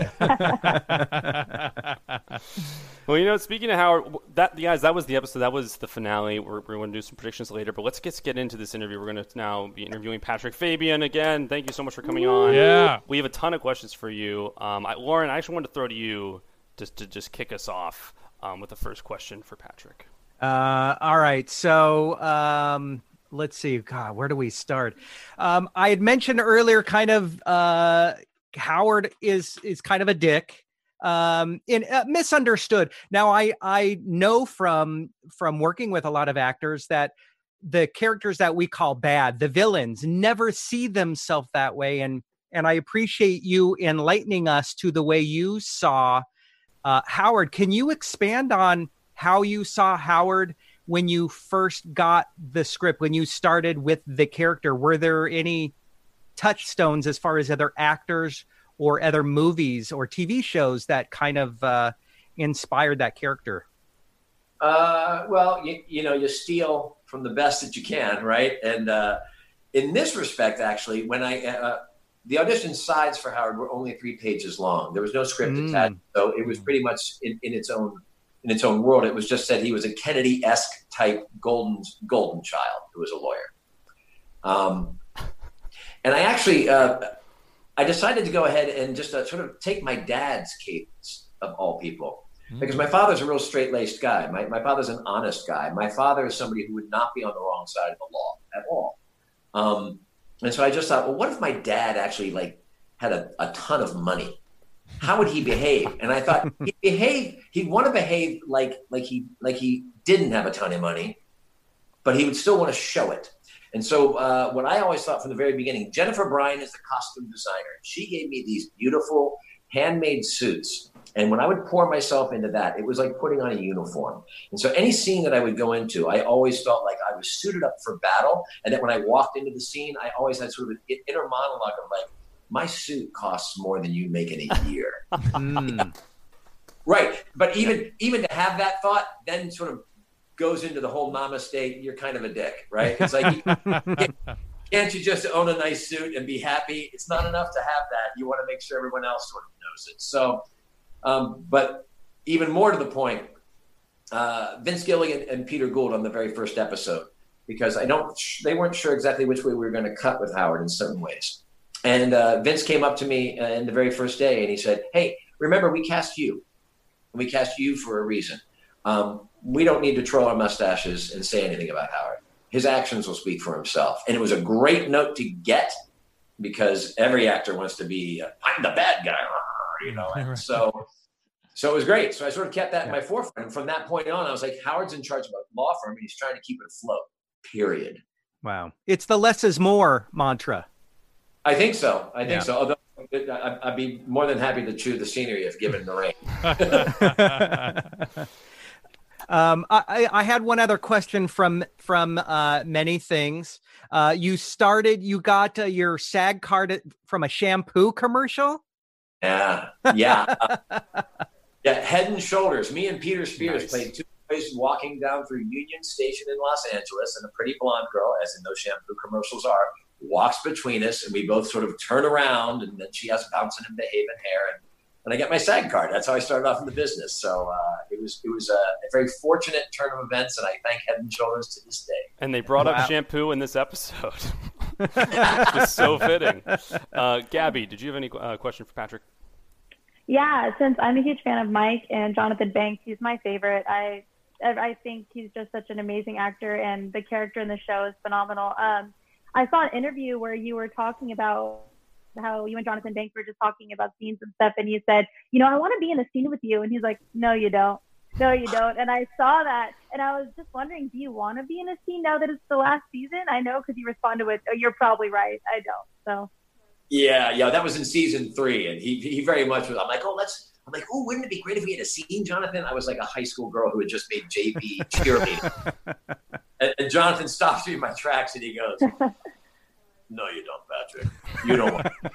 you. Well, you know, speaking of Howard, that was the episode. That was the finale. We're going to do some predictions later, but let's get into this interview. We're going to now be interviewing Patrick Fabian again. Thank you so much for coming on. Yeah, we have a ton of questions for you. Lauren, I actually wanted to throw to you just to kick us off with the first question for Patrick. All right, so. Let's see. God, where do we start? I had mentioned earlier, kind of, Howard is kind of a dick, misunderstood. Now, I know from working with a lot of actors that the characters that we call bad, the villains, never see themselves that way, and I appreciate you enlightening us to the way you saw Howard. Can you expand on how you saw Howard when you first got the script, when you started with the character? Were there any touchstones as far as other actors or other movies or TV shows that kind of inspired that character? Well, you steal from the best that you can, right? And in this respect, actually, when the audition sides for Howard were only 3 pages long. There was no script attached, so it was pretty much in its own in its own world. It was just said he was a Kennedy-esque type golden child who was a lawyer. And I actually, I decided to go ahead and just sort of take my dad's cadence of all people. Because my father's a real straight-laced guy. My father's an honest guy. My father is somebody who would not be on the wrong side of the law at all. And so I just thought, well, what if my dad actually had a ton of money? How would he behave? And I thought he'd want to behave like he didn't have a ton of money, but he would still want to show it. And so what I always thought from the very beginning, Jennifer Bryan is the costume designer. She gave me these beautiful handmade suits. And when I would pour myself into that, it was like putting on a uniform. And so any scene that I would go into, I always felt like I was suited up for battle. And that when I walked into the scene, I always had sort of an inner monologue of like, my suit costs more than you make in a year. Right. But even to have that thought then sort of goes into the whole namaste, you're kind of a dick, right? It's like, can't you just own a nice suit and be happy? It's not enough to have that. You want to make sure everyone else sort of knows it. So, but even more to the point, Vince Gilligan and Peter Gould on the very first episode, because they weren't sure exactly which way we were going to cut with Howard in certain ways. And Vince came up to me in the very first day and he said, hey, remember, we cast you. We cast you for a reason. We don't need to twirl our mustaches and say anything about Howard. His actions will speak for himself. And it was a great note to get because every actor wants to be, I'm the bad guy, you know. And so it was great. So I sort of kept that in my forefront. And from that point on, I was like, Howard's in charge of a law firm and he's trying to keep it afloat, period. Wow. It's the less is more mantra. I think so. Although I'd be more than happy to chew the scenery if given the rein. I had one other question from many things. You got your SAG card from a shampoo commercial? Yeah. Head and Shoulders. Me and Peter Spears played two boys walking down through Union Station in Los Angeles, and a pretty blonde girl, as in those shampoo commercials are, walks between us, and we both sort of turn around, and then she has bouncing and behaving hair, and I get my SAG card. That's how I started off in the business. So it was a very fortunate turn of events, and I thank Head and Shoulders to this day. And they brought up shampoo in this episode. Just so fitting. Gabby, did you have any question for Patrick? Yeah, since I'm a huge fan of Mike and Jonathan Banks, he's my favorite. I think he's just such an amazing actor, and the character in the show is phenomenal. I saw an interview where you were talking about how you and Jonathan Banks were just talking about scenes and stuff, and you said, I want to be in a scene with you. And he's like, no, you don't. No, you don't. And I saw that, and I was just wondering, do you want to be in a scene now that it's the last season? I know because you responded with, oh, you're probably right. I don't. So. Yeah, that was in season 3, and he very much was. I'm like, wouldn't it be great if we had a scene, Jonathan? I was like a high school girl who had just made JP cheerleading. and Jonathan stops me in my tracks and he goes, no, you don't, Patrick. You don't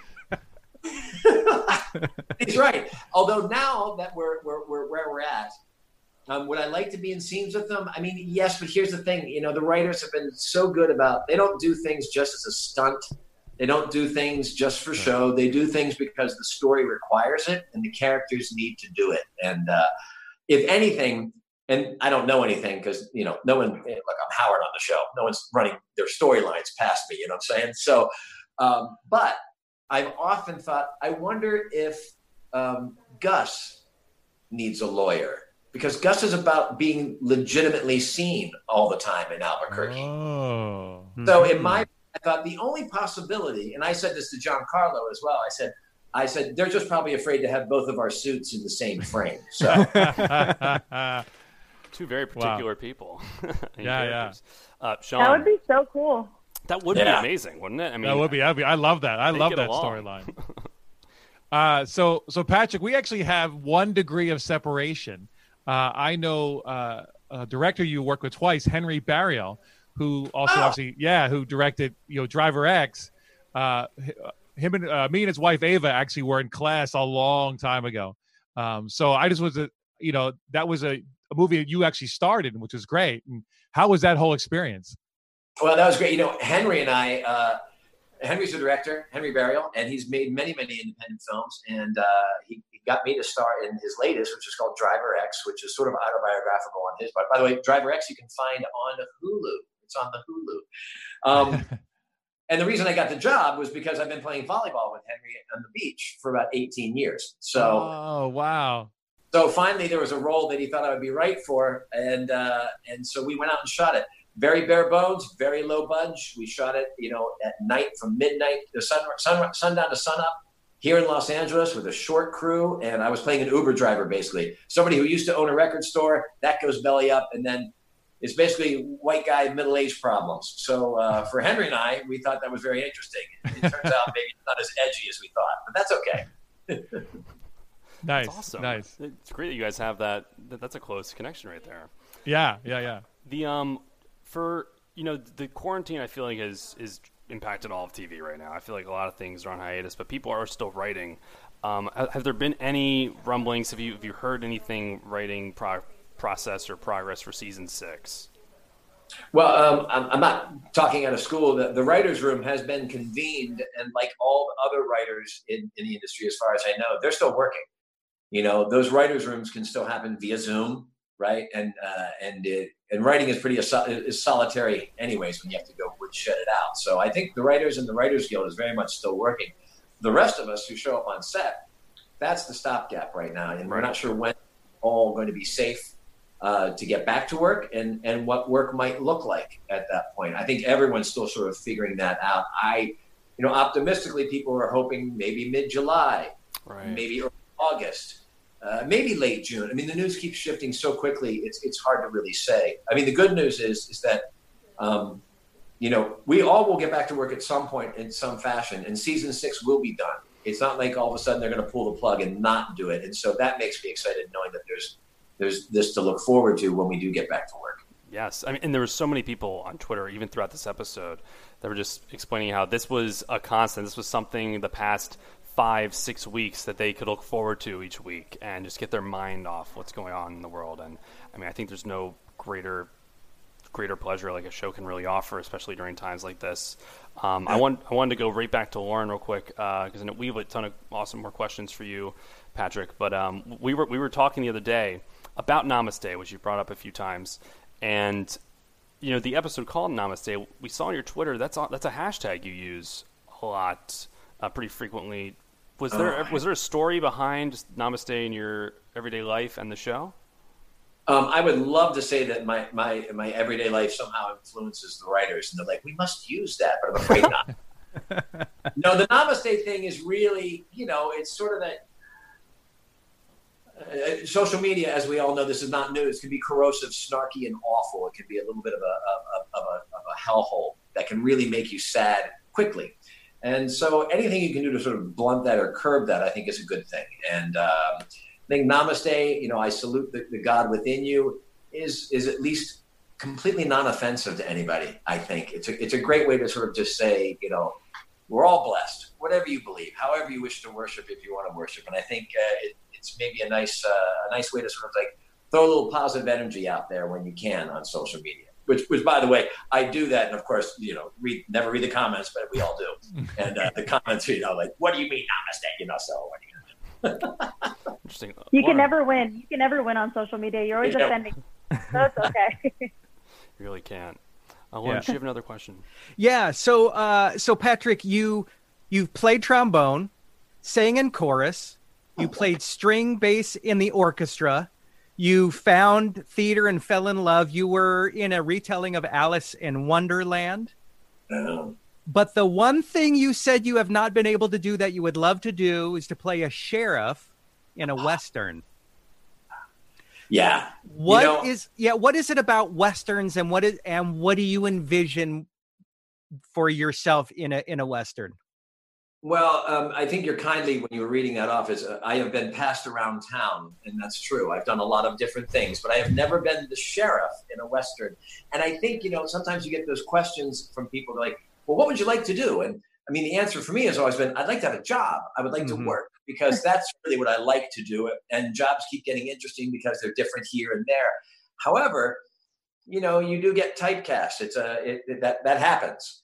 want He's right. Although now that we're where we're at, would I like to be in scenes with them? I mean, yes, but here's the thing. The writers have been so good about, they don't do things just as a stunt. They don't do things just for show. They do things because the story requires it and the characters need to do it. And if anything, and I don't know anything because, no one, I'm Howard on the show. No one's running their storylines past me, you know what I'm saying? So, but I've often thought, I wonder if Gus needs a lawyer, because Gus is about being legitimately seen all the time in Albuquerque. Oh. So I thought the only possibility, and I said this to Giancarlo as well, I said, they're just probably afraid to have both of our suits in the same frame. So two very particular people. Yeah. Sean, that would be so cool. That would be amazing, wouldn't it? I mean, that would be. I love that. I love that storyline. So Patrick, we actually have 1 degree of separation. I know a director you worked with twice, Henry Barriel, who also who directed Driver X. Him and me and his wife Ava actually were in class a long time ago. So I just was that was a movie that you actually starred in, which was great. And how was that whole experience? Well, that was great. Henry and I, Henry's the director, Henry Burial, and he's made many independent films. And he got me to star in his latest, which is called Driver X, which is sort of autobiographical on his part. By the way, Driver X you can find on Hulu. It's on the Hulu. And the reason I got the job was because I've been playing volleyball with Henry on the beach for about 18 years. So, oh, wow. So finally there was a role that he thought I would be right for. And so we went out and shot it. Very bare bones, very low budge. We shot it, at night from midnight to sundown to sunup here in Los Angeles with a short crew. And I was playing an Uber driver, basically. Somebody who used to own a record store, that goes belly up. And then it's basically white guy, middle-aged problems. So for Henry and I, we thought that was very interesting. It turns out maybe it's not as edgy as we thought, but that's okay. Nice. That's awesome. Nice. It's great that you guys have that. That's a close connection right there. Yeah. The for the quarantine, I feel like is impacted all of TV right now. I feel like a lot of things are on hiatus, but people are still writing. Have there been any rumblings? Have you heard anything writing process or progress for season 6? Well, I'm not talking out of school. The writers' room has been convened, and like all the other writers in the industry, as far as I know, they're still working. Those writers' rooms can still happen via Zoom, right? And writing is pretty is solitary, anyways, when you have to go woodshed it out. So I think the writers and the Writers Guild is very much still working. The rest of us who show up on set, that's the stopgap right now, and we're not sure when all going to be safe to get back to work and what work might look like at that point. I think everyone's still sort of figuring that out. Optimistically, people are hoping maybe mid-July, maybe early August, maybe late June. I mean, the news keeps shifting so quickly, it's hard to really say. I mean, the good news is that, we all will get back to work at some point in some fashion, and season 6 will be done. It's not like all of a sudden they're going to pull the plug and not do it. And so that makes me excited knowing that there's this to look forward to when we do get back to work. Yes. I mean, and there were so many people on Twitter, even throughout this episode, that were just explaining how this was a constant. This was something the past 5-6 weeks that they could look forward to each week and just get their mind off what's going on in the world. And I mean, I think there's no greater pleasure like a show can really offer, especially during times like this. I wanted to go right back to Lauren real quick because I know we have a ton of awesome more questions for you, Patrick. But we were talking the other day about Namaste, which you brought up a few times, and the episode called Namaste. We saw on your Twitter that's a hashtag you use a lot, pretty frequently. Was there a story behind just Namaste in your everyday life and the show? I would love to say that my everyday life somehow influences the writers, and they're like, we must use that, but I'm afraid not. No, the Namaste thing is really, it's sort of that. Social media, as we all know, this is not news, can be corrosive, snarky, and awful. It can be a little bit of a hellhole that can really make you sad quickly. And so anything you can do to sort of blunt that or curb that, I think, is a good thing. And I think Namaste, I salute the God within you, is at least completely non-offensive to anybody, I think. It's a great way to sort of just say, we're all blessed, whatever you believe, however you wish to worship, if you want to worship. And I think it's maybe a nice way to sort of like throw a little positive energy out there when you can on social media. Which, by the way, I do that, and of course, never read the comments, but we all do. And the comments, like, what do you mean Namaste? So what do you do? Interesting. You can never win. You can never win on social media. You're always offending. That's okay. You really can't. Lauren, do you have another question? Yeah. So Patrick, you've played trombone, sang in chorus, you played string bass in the orchestra, you found theater and fell in love. You were in a retelling of Alice in Wonderland. But the one thing you said you have not been able to do that you would love to do is to play a sheriff in a Western. Yeah. What is it about Westerns, and what do you envision for yourself in a Western? Well, I think you're kindly when you were reading that off is I have been passed around town, and that's true. I've done a lot of different things, but I have never been the sheriff in a Western. And I think, sometimes you get those questions from people like, well, what would you like to do? And I mean, the answer for me has always been, I'd like to have a job. I would like to work, because that's really what I like to do. And jobs keep getting interesting because they're different here and there. However, you do get typecast. That happens.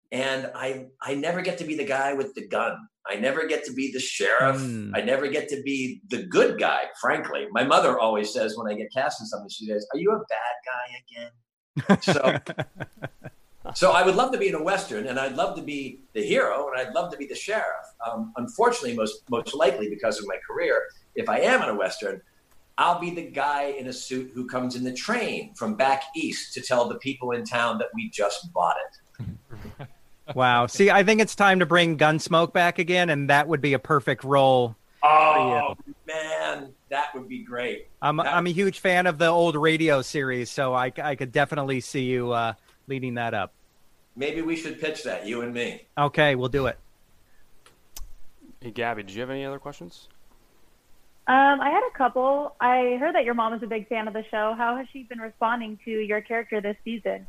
And I never get to be the guy with the gun. I never get to be the sheriff. I never get to be the good guy, frankly. My mother always says when I get cast in something, she says, "Are you a bad guy again?" So I would love to be in a Western, and I'd love to be the hero, and I'd love to be the sheriff. Unfortunately, most likely because of my career, if I am in a Western, I'll be the guy in a suit who comes in the train from back east to tell the people in town that we just bought it. Wow. See, I think it's time to bring Gunsmoke back again, and that would be a perfect role. Oh, man, that would be great. I'm a huge fan of the old radio series, so I could definitely see you leading that up. Maybe we should pitch that, you and me. Okay, we'll do it. Hey, Gabby, did you have any other questions? I had a couple. I heard that your mom is a big fan of the show. How has she been responding to your character this season?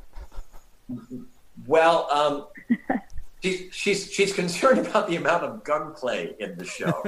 Well, she's concerned about the amount of gunplay in the show.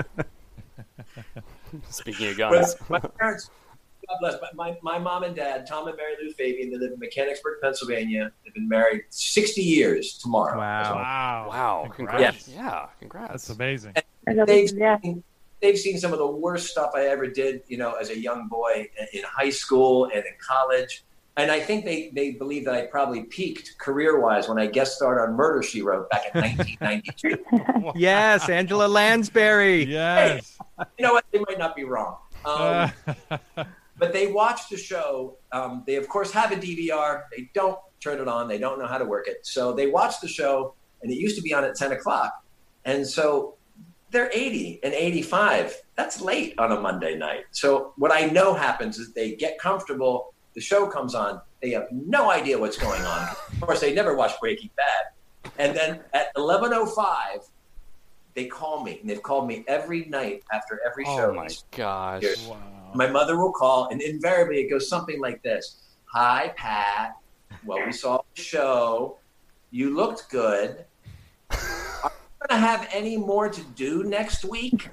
Speaking of guns. My parents, God bless, my mom and dad, Tom and Mary Lou Fabian, they live in Mechanicsburg, Pennsylvania. They've been married 60 years tomorrow. Wow. Congrats. Yeah, congrats. That's amazing. They've seen some of the worst stuff I ever did, as a young boy in high school and in college. And I think they believe that I probably peaked career-wise when I guest starred on Murder, She Wrote back in 1992. Yes, Angela Lansbury. Yes. Hey, you know what? They might not be wrong. But they watch the show. They, of course, have a DVR. They don't turn it on. They don't know how to work it. So they watch the show, and it used to be on at 10 o'clock. And so they're 80 and 85. That's late on a Monday night. So what I know happens is they get comfortable. The show comes on. They have no idea what's going on. Of course, they never watched Breaking Bad. And then at 11:05, they call me. And they've called me every night after every show. Oh, my gosh. Wow. My mother will call, and invariably it goes something like this. "Hi, Pat. Well, we saw the show. You looked good. Are you going to have any more to do next week?"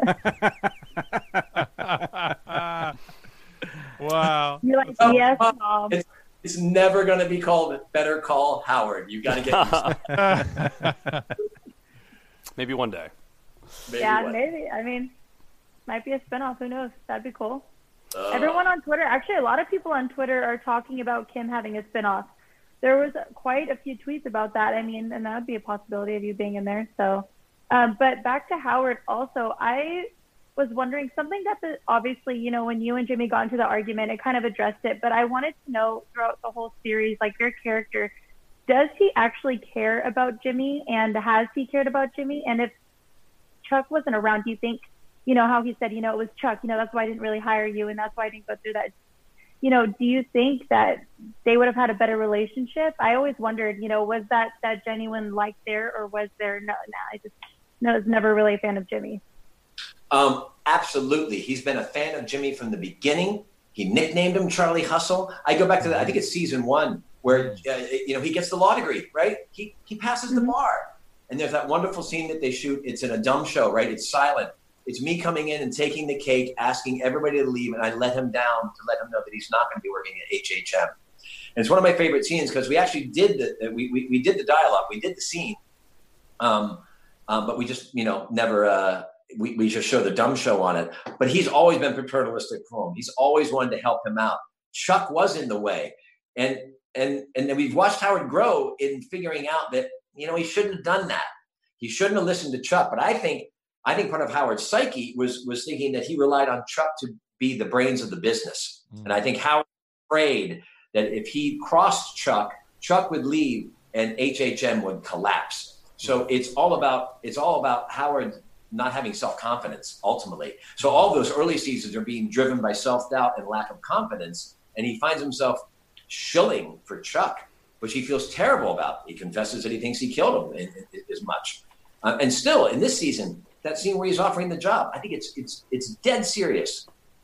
Wow. You're like, yes, Mom. It's never going to be called Better Call Howard. You got to get used to it. Maybe one day. Maybe. I mean, might be a spinoff. Who knows? That'd be cool. Everyone on Twitter, actually, a lot of people on Twitter are talking about Kim having a spinoff. There was quite a few tweets about that. I mean, and that would be a possibility of you being in there. So, but back to Howard. Also, I was wondering something that obviously, when you and Jimmy got into the argument, it kind of addressed it, but I wanted to know throughout the whole series, like your character, does he actually care about Jimmy, and has he cared about Jimmy? And if Chuck wasn't around, do you think, how he said, it was Chuck, that's why I didn't really hire you, and that's why I didn't go through that. Do you think that they would have had a better relationship? I always wondered, was that genuine like there, or was there no? I was never really a fan of Jimmy. Absolutely. He's been a fan of Jimmy from the beginning. He nicknamed him Charlie Hustle. I go back to that. I think it's season 1 where, he gets the law degree, right? He passes the bar. And there's that wonderful scene that they shoot. It's in a dumb show, right? It's silent. It's me coming in and taking the cake, asking everybody to leave. And I let him down to let him know that he's not going to be working at HHM. And it's one of my favorite scenes because we actually did we did the dialogue. We did the scene. But we just, never, we just show the dumb show on it. But he's always been paternalistic for him. He's always wanted to help him out. Chuck was in the way. And we've watched Howard grow in figuring out that, he shouldn't have done that. He shouldn't have listened to Chuck. But I think part of Howard's psyche was thinking that he relied on Chuck to be the brains of the business. And I think Howard was afraid that if he crossed Chuck would leave and HHM would collapse. So it's all about Howard not having self-confidence ultimately. So all those early seasons are being driven by self-doubt and lack of confidence. And he finds himself shilling for Chuck, which he feels terrible about. He confesses that he thinks he killed him as much. And still in this season, that scene where he's offering the job, I think it's dead serious.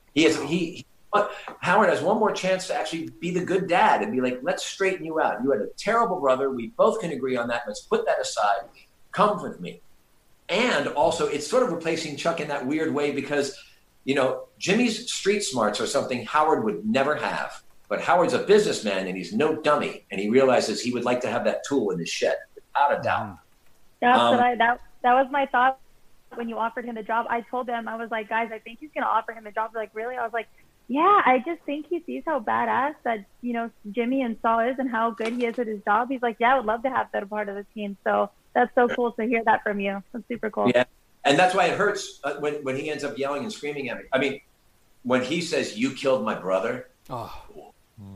Howard has one more chance to actually be the good dad and be like, let's straighten you out. You had a terrible brother. We both can agree on that. Let's put that aside. Come with me. And also, it's sort of replacing Chuck in that weird way because, Jimmy's street smarts are something Howard would never have. But Howard's a businessman and he's no dummy. And he realizes he would like to have that tool in his shed. without a doubt. That's that was my thought when you offered him the job. I told them, I was like, guys, I think he's going to offer him the job. They're like, really? I was like, yeah, I just think he sees how badass that, Jimmy and Saul is and how good he is at his job. He's like, yeah, I would love to have that a part of the team. So that's so cool to hear that from you. That's super cool. Yeah. And that's why it hurts when he ends up yelling and screaming at me. I mean, when he says, "You killed my brother." Oh.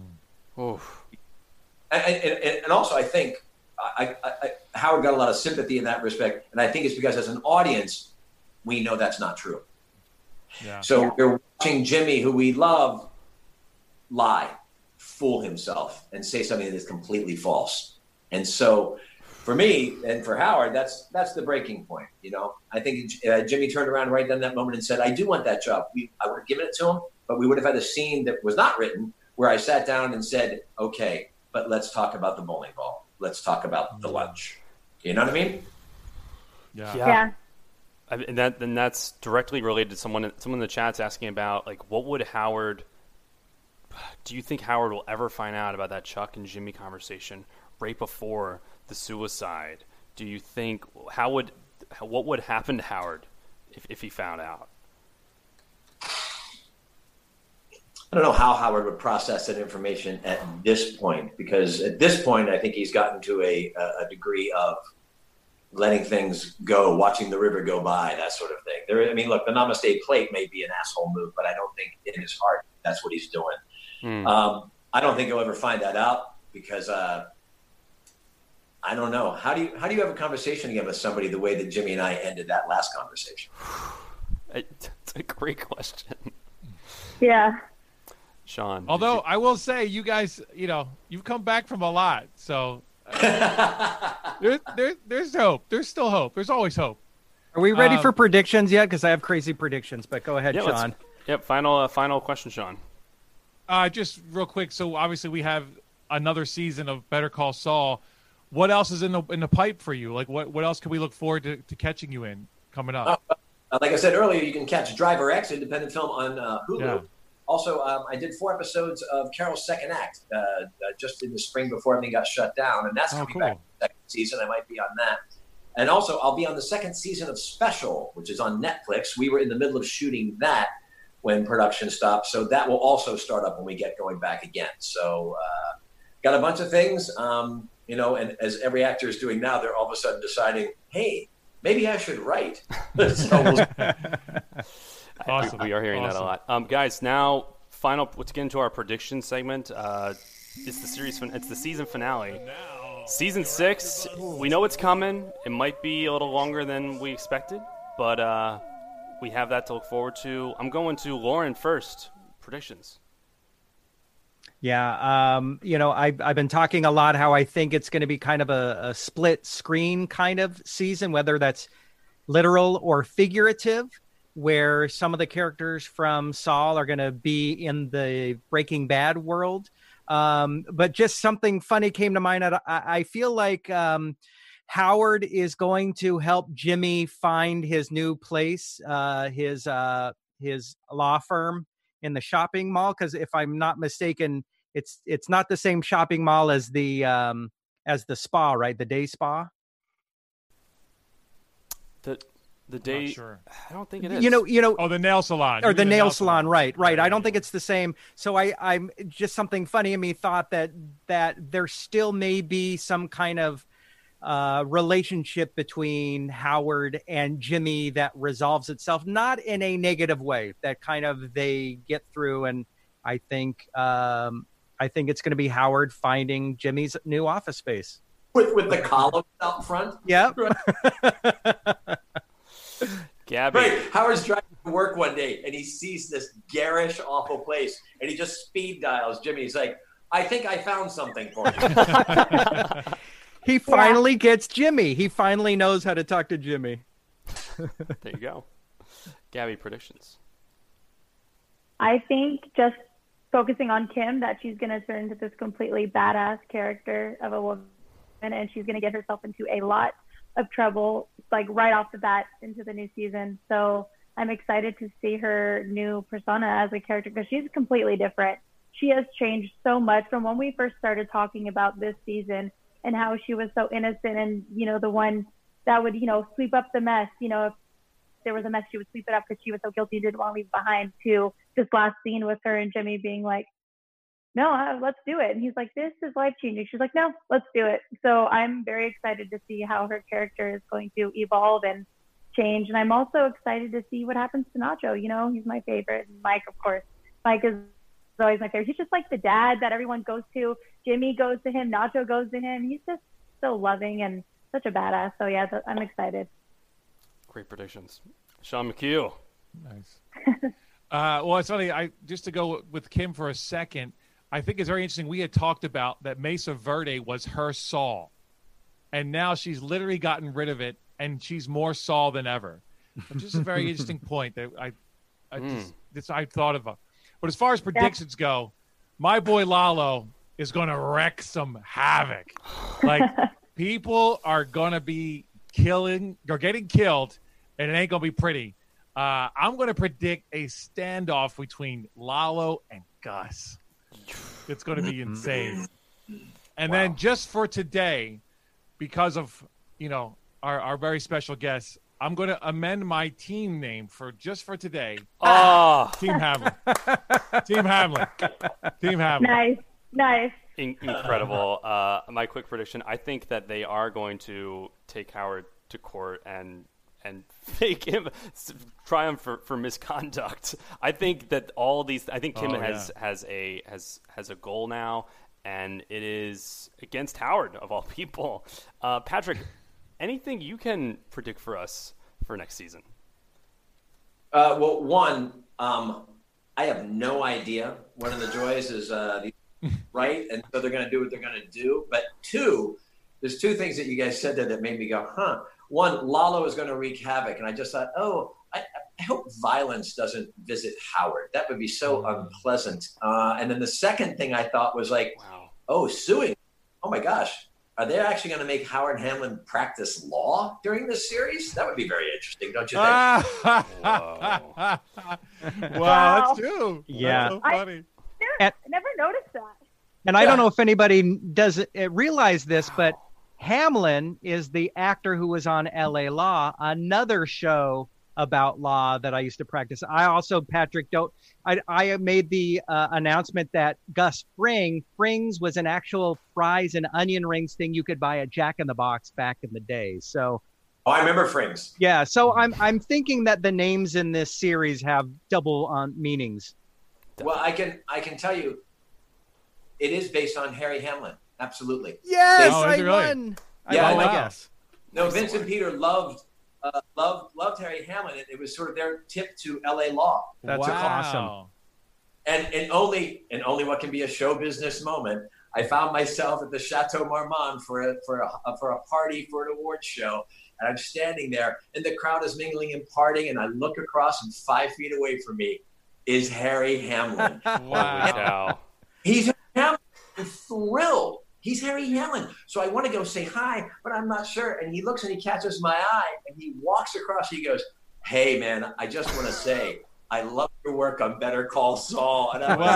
And also, I think Howard got a lot of sympathy in that respect, and I think it's because as an audience, we know that's not true. Yeah. So we're watching Jimmy, who we love, lie, fool himself, and say something that is completely false. And so, for me and for Howard, that's the breaking point. I think Jimmy turned around right then that moment and said, "I do want that job." I would have given it to him, but we would have had a scene that was not written where I sat down and said, "Okay, but let's talk about the bowling ball. Let's talk about the lunch." You know what I mean? Yeah. And that's directly related to someone in the chat's asking about, like, what would Howard? Do you think Howard will ever find out about that Chuck and Jimmy conversation right before the suicide? Do you think what would happen to Howard if he found out? I don't know how Howard would process that information at this point, because at this point, I think he's gotten to a degree of letting things go, watching the river go by, that sort of thing. Look, the Namaste plate may be an asshole move, but I don't think in his heart that's what he's doing. I don't think he'll ever find that out because I don't know. How do you have a conversation again with somebody the way that Jimmy and I ended that last conversation? It's a great question. Yeah. Sean. Although I will say, you guys, you've come back from a lot, so there's hope. There's still hope. There's always hope. Are we ready for predictions yet? Because I have crazy predictions, but go ahead, Sean. Final question, Sean. Just real quick. So obviously we have another season of Better Call Saul. What else is in the pipe for you? Like what else can we look forward to catching you in coming up? Like I said earlier, you can catch Driver X, independent film on Hulu. Yeah. Also, I did 4 episodes of Carol's second act just in the spring before everything got shut down, and that's coming back in the second season. I might be on that. And also, I'll be on the second season of Special, which is on Netflix. We were in the middle of shooting that when production stopped, so that will also start up when we get going back again. So got a bunch of things, and as every actor is doing now, they're all of a sudden deciding, hey, maybe I should write. Awesome. We are hearing that a lot. Guys, now let's get into our prediction segment. It's the season finale. Season 6, we know it's coming. It might be a little longer than we expected, but we have that to look forward to. I'm going to Lauren first. Predictions. Yeah, I've been talking a lot how I think it's going to be kind of a split screen kind of season, whether that's literal or figurative, where some of the characters from Saul are going to be in the Breaking Bad world. But just something funny came to mind. I feel like Howard is going to help Jimmy find his new place, his law firm in the shopping mall. Because if I'm not mistaken, it's not the same shopping mall as the spa, right? The day spa. The day, sure. I don't think it is. Oh, the nail salon. Or the nail salon, right. I don't think it's the same. So I'm just something funny in me thought that there still may be some kind of relationship between Howard and Jimmy that resolves itself, not in a negative way, that kind of they get through. And I think it's going to be Howard finding Jimmy's new office space. With the columns out front? Yep. Gabby. Right. Howard's driving to work one day and he sees this garish, awful place and he just speed dials Jimmy. He's like, I think I found something for you. He finally gets Jimmy. He finally knows how to talk to Jimmy. There you go. Gabby, predictions. I think just focusing on Kim, that she's going to turn into this completely badass character of a woman and she's going to get herself into a lot of trouble, like right off the bat into the new season. So I'm excited to see her new persona as a character because she's completely different. She has changed so much from when we first started talking about this season and how she was so innocent and, you know, the one that would, you know, sweep up the mess. You know, if there was a mess, she would sweep it up because she was so guilty, didn't want to leave behind, to this last scene with her and Jimmy being like, no, let's do it. And he's like, this is life changing. She's like, no, let's do it. So I'm very excited to see how her character is going to evolve and change. And I'm also excited to see what happens to Nacho. You know, he's my favorite. And Mike, of course. Mike is always my favorite. He's just like the dad that everyone goes to. Jimmy goes to him. Nacho goes to him. He's just so loving and such a badass. So yeah, I'm excited. Great predictions. Sean McHugh. Nice. Well, it's funny. Just to go with Kim for a second, I think it's very interesting. We had talked about that Mesa Verde was her Saul, and now she's literally gotten rid of it, and she's more Saul than ever. Which is a very interesting point that I thought of. But as far as predictions go, my boy Lalo is going to wreck some havoc. Like, people are going to be getting killed, and it ain't going to be pretty. I'm going to predict a standoff between Lalo and Gus. It's going to be insane. And then just for today, because of, you know, our very special guest, I'm going to amend my team name for today. Team Hamlin. Team Hamlin. Team Hamlin. Nice. Incredible. My quick prediction, I think that they are going to take Howard to court and fake him triumph for misconduct. I think that all these. I think Kim has a goal now, and it is against Howard of all people. Patrick, anything you can predict for us for next season? Well, one, I have no idea. One of the joys is right, and so they're going to do what they're going to do. But two, there's two things that you guys said there that made me go, huh. One, Lalo is going to wreak havoc. And I just thought, I hope violence doesn't visit Howard. That would be so unpleasant. And then the second thing I thought was like, suing. Oh, my gosh. Are they actually going to make Howard Hamlin practice law during this series? That would be very interesting, don't you think? Wow, that's true. Yeah. That's so funny. I never noticed that. And I don't know if anybody does realize this, but Hamlin is the actor who was on LA Law, another show about law that I used to practice. I also, Patrick, I made the announcement that Gus Frings was an actual fries and onion rings thing you could buy at Jack in the Box back in the day. So, I remember Frings. Yeah, so I'm thinking that the names in this series have double meanings. Well, I can tell you, it is based on Harry Hamlin. Absolutely. Yes, I won. Yeah, I guess. No, Vince and Peter loved Harry Hamlin. It was sort of their tip to LA Law. That's awesome. And only what can be a show business moment. I found myself at the Chateau Marmont for a party for an awards show, and I'm standing there, and the crowd is mingling and partying, and I look across, and 5 feet away from me is Harry Hamlin. Wow. He's Harry Hamlin. I'm thrilled. He's Harry Hamlin. So I want to go say hi, but I'm not sure. And he looks and he catches my eye, and he walks across. He goes, "Hey, man, I just want to say I love your work on Better Call Saul." And I'm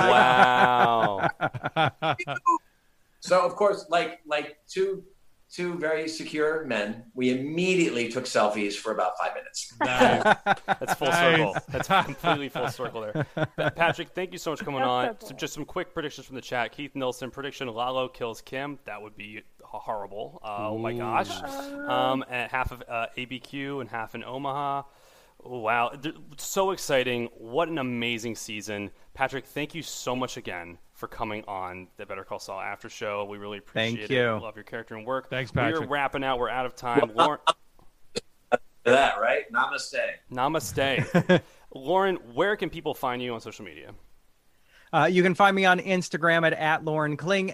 Wow. So, of course, like two very secure men, we immediately took selfies for about 5 minutes. Nice. That's full circle. That's completely full circle there. Patrick, thank you so much for coming on. So just some quick predictions from the chat. Keith Nelson, prediction Lalo kills Kim. That would be horrible. Oh, my gosh. And half of ABQ and half in Omaha. Oh, wow. So exciting. What an amazing season. Patrick, thank you so much again for coming on the Better Call Saul After Show. We really appreciate it. Love your character and work. Thanks, Patrick. We're wrapping out. We're out of time. Lauren, that, right? Namaste. Lauren, where can people find you on social media? You can find me on Instagram at Lauren Kling,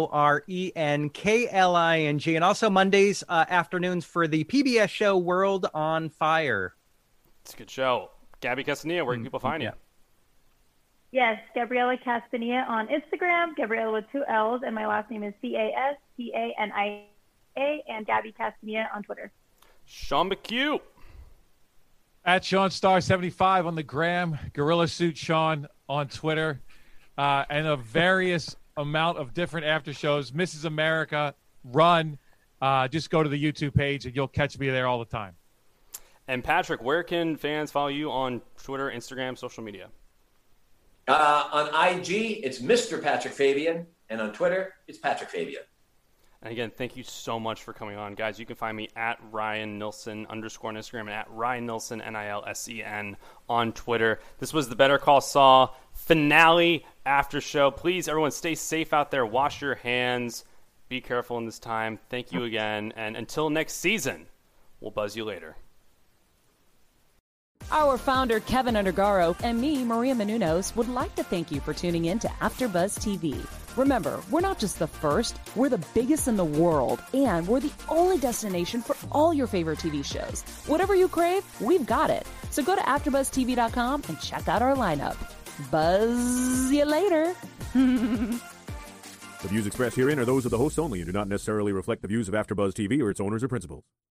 LORENKLING, and also Mondays afternoons for the PBS show World on Fire. It's a good show. Gabby Castanilla, where can people find you? Yes, Gabriella Castanilla on Instagram, Gabriella with 2 L's, and my last name is CASTANIA, and Gabby Castanilla on Twitter. Sean McHugh. At Sean Star 75 on the gram, Gorilla Suit Sean on Twitter, and a various amount of different after shows. Mrs. America run, just go to the YouTube page and you'll catch me there all the time. And Patrick, where can fans follow you on Twitter, Instagram, social media? On IG, it's Mr. Patrick Fabian, and on Twitter, it's Patrick Fabian. And again, thank you so much for coming on. Guys, you can find me at Ryan Nilsen _ on Instagram and at Ryan Nilsen, Nilsen, on Twitter. This was the Better Call Saul finale after show. Please, everyone, stay safe out there. Wash your hands. Be careful in this time. Thank you again. And until next season, we'll buzz you later. Our founder, Kevin Undergaro, and me, Maria Menounos, would like to thank you for tuning in to AfterBuzz TV. Remember, we're not just the first, we're the biggest in the world, and we're the only destination for all your favorite TV shows. Whatever you crave, we've got it. So go to AfterBuzzTV.com and check out our lineup. Buzz you later. The views expressed herein are those of the hosts only and do not necessarily reflect the views of AfterBuzz TV or its owners or principals.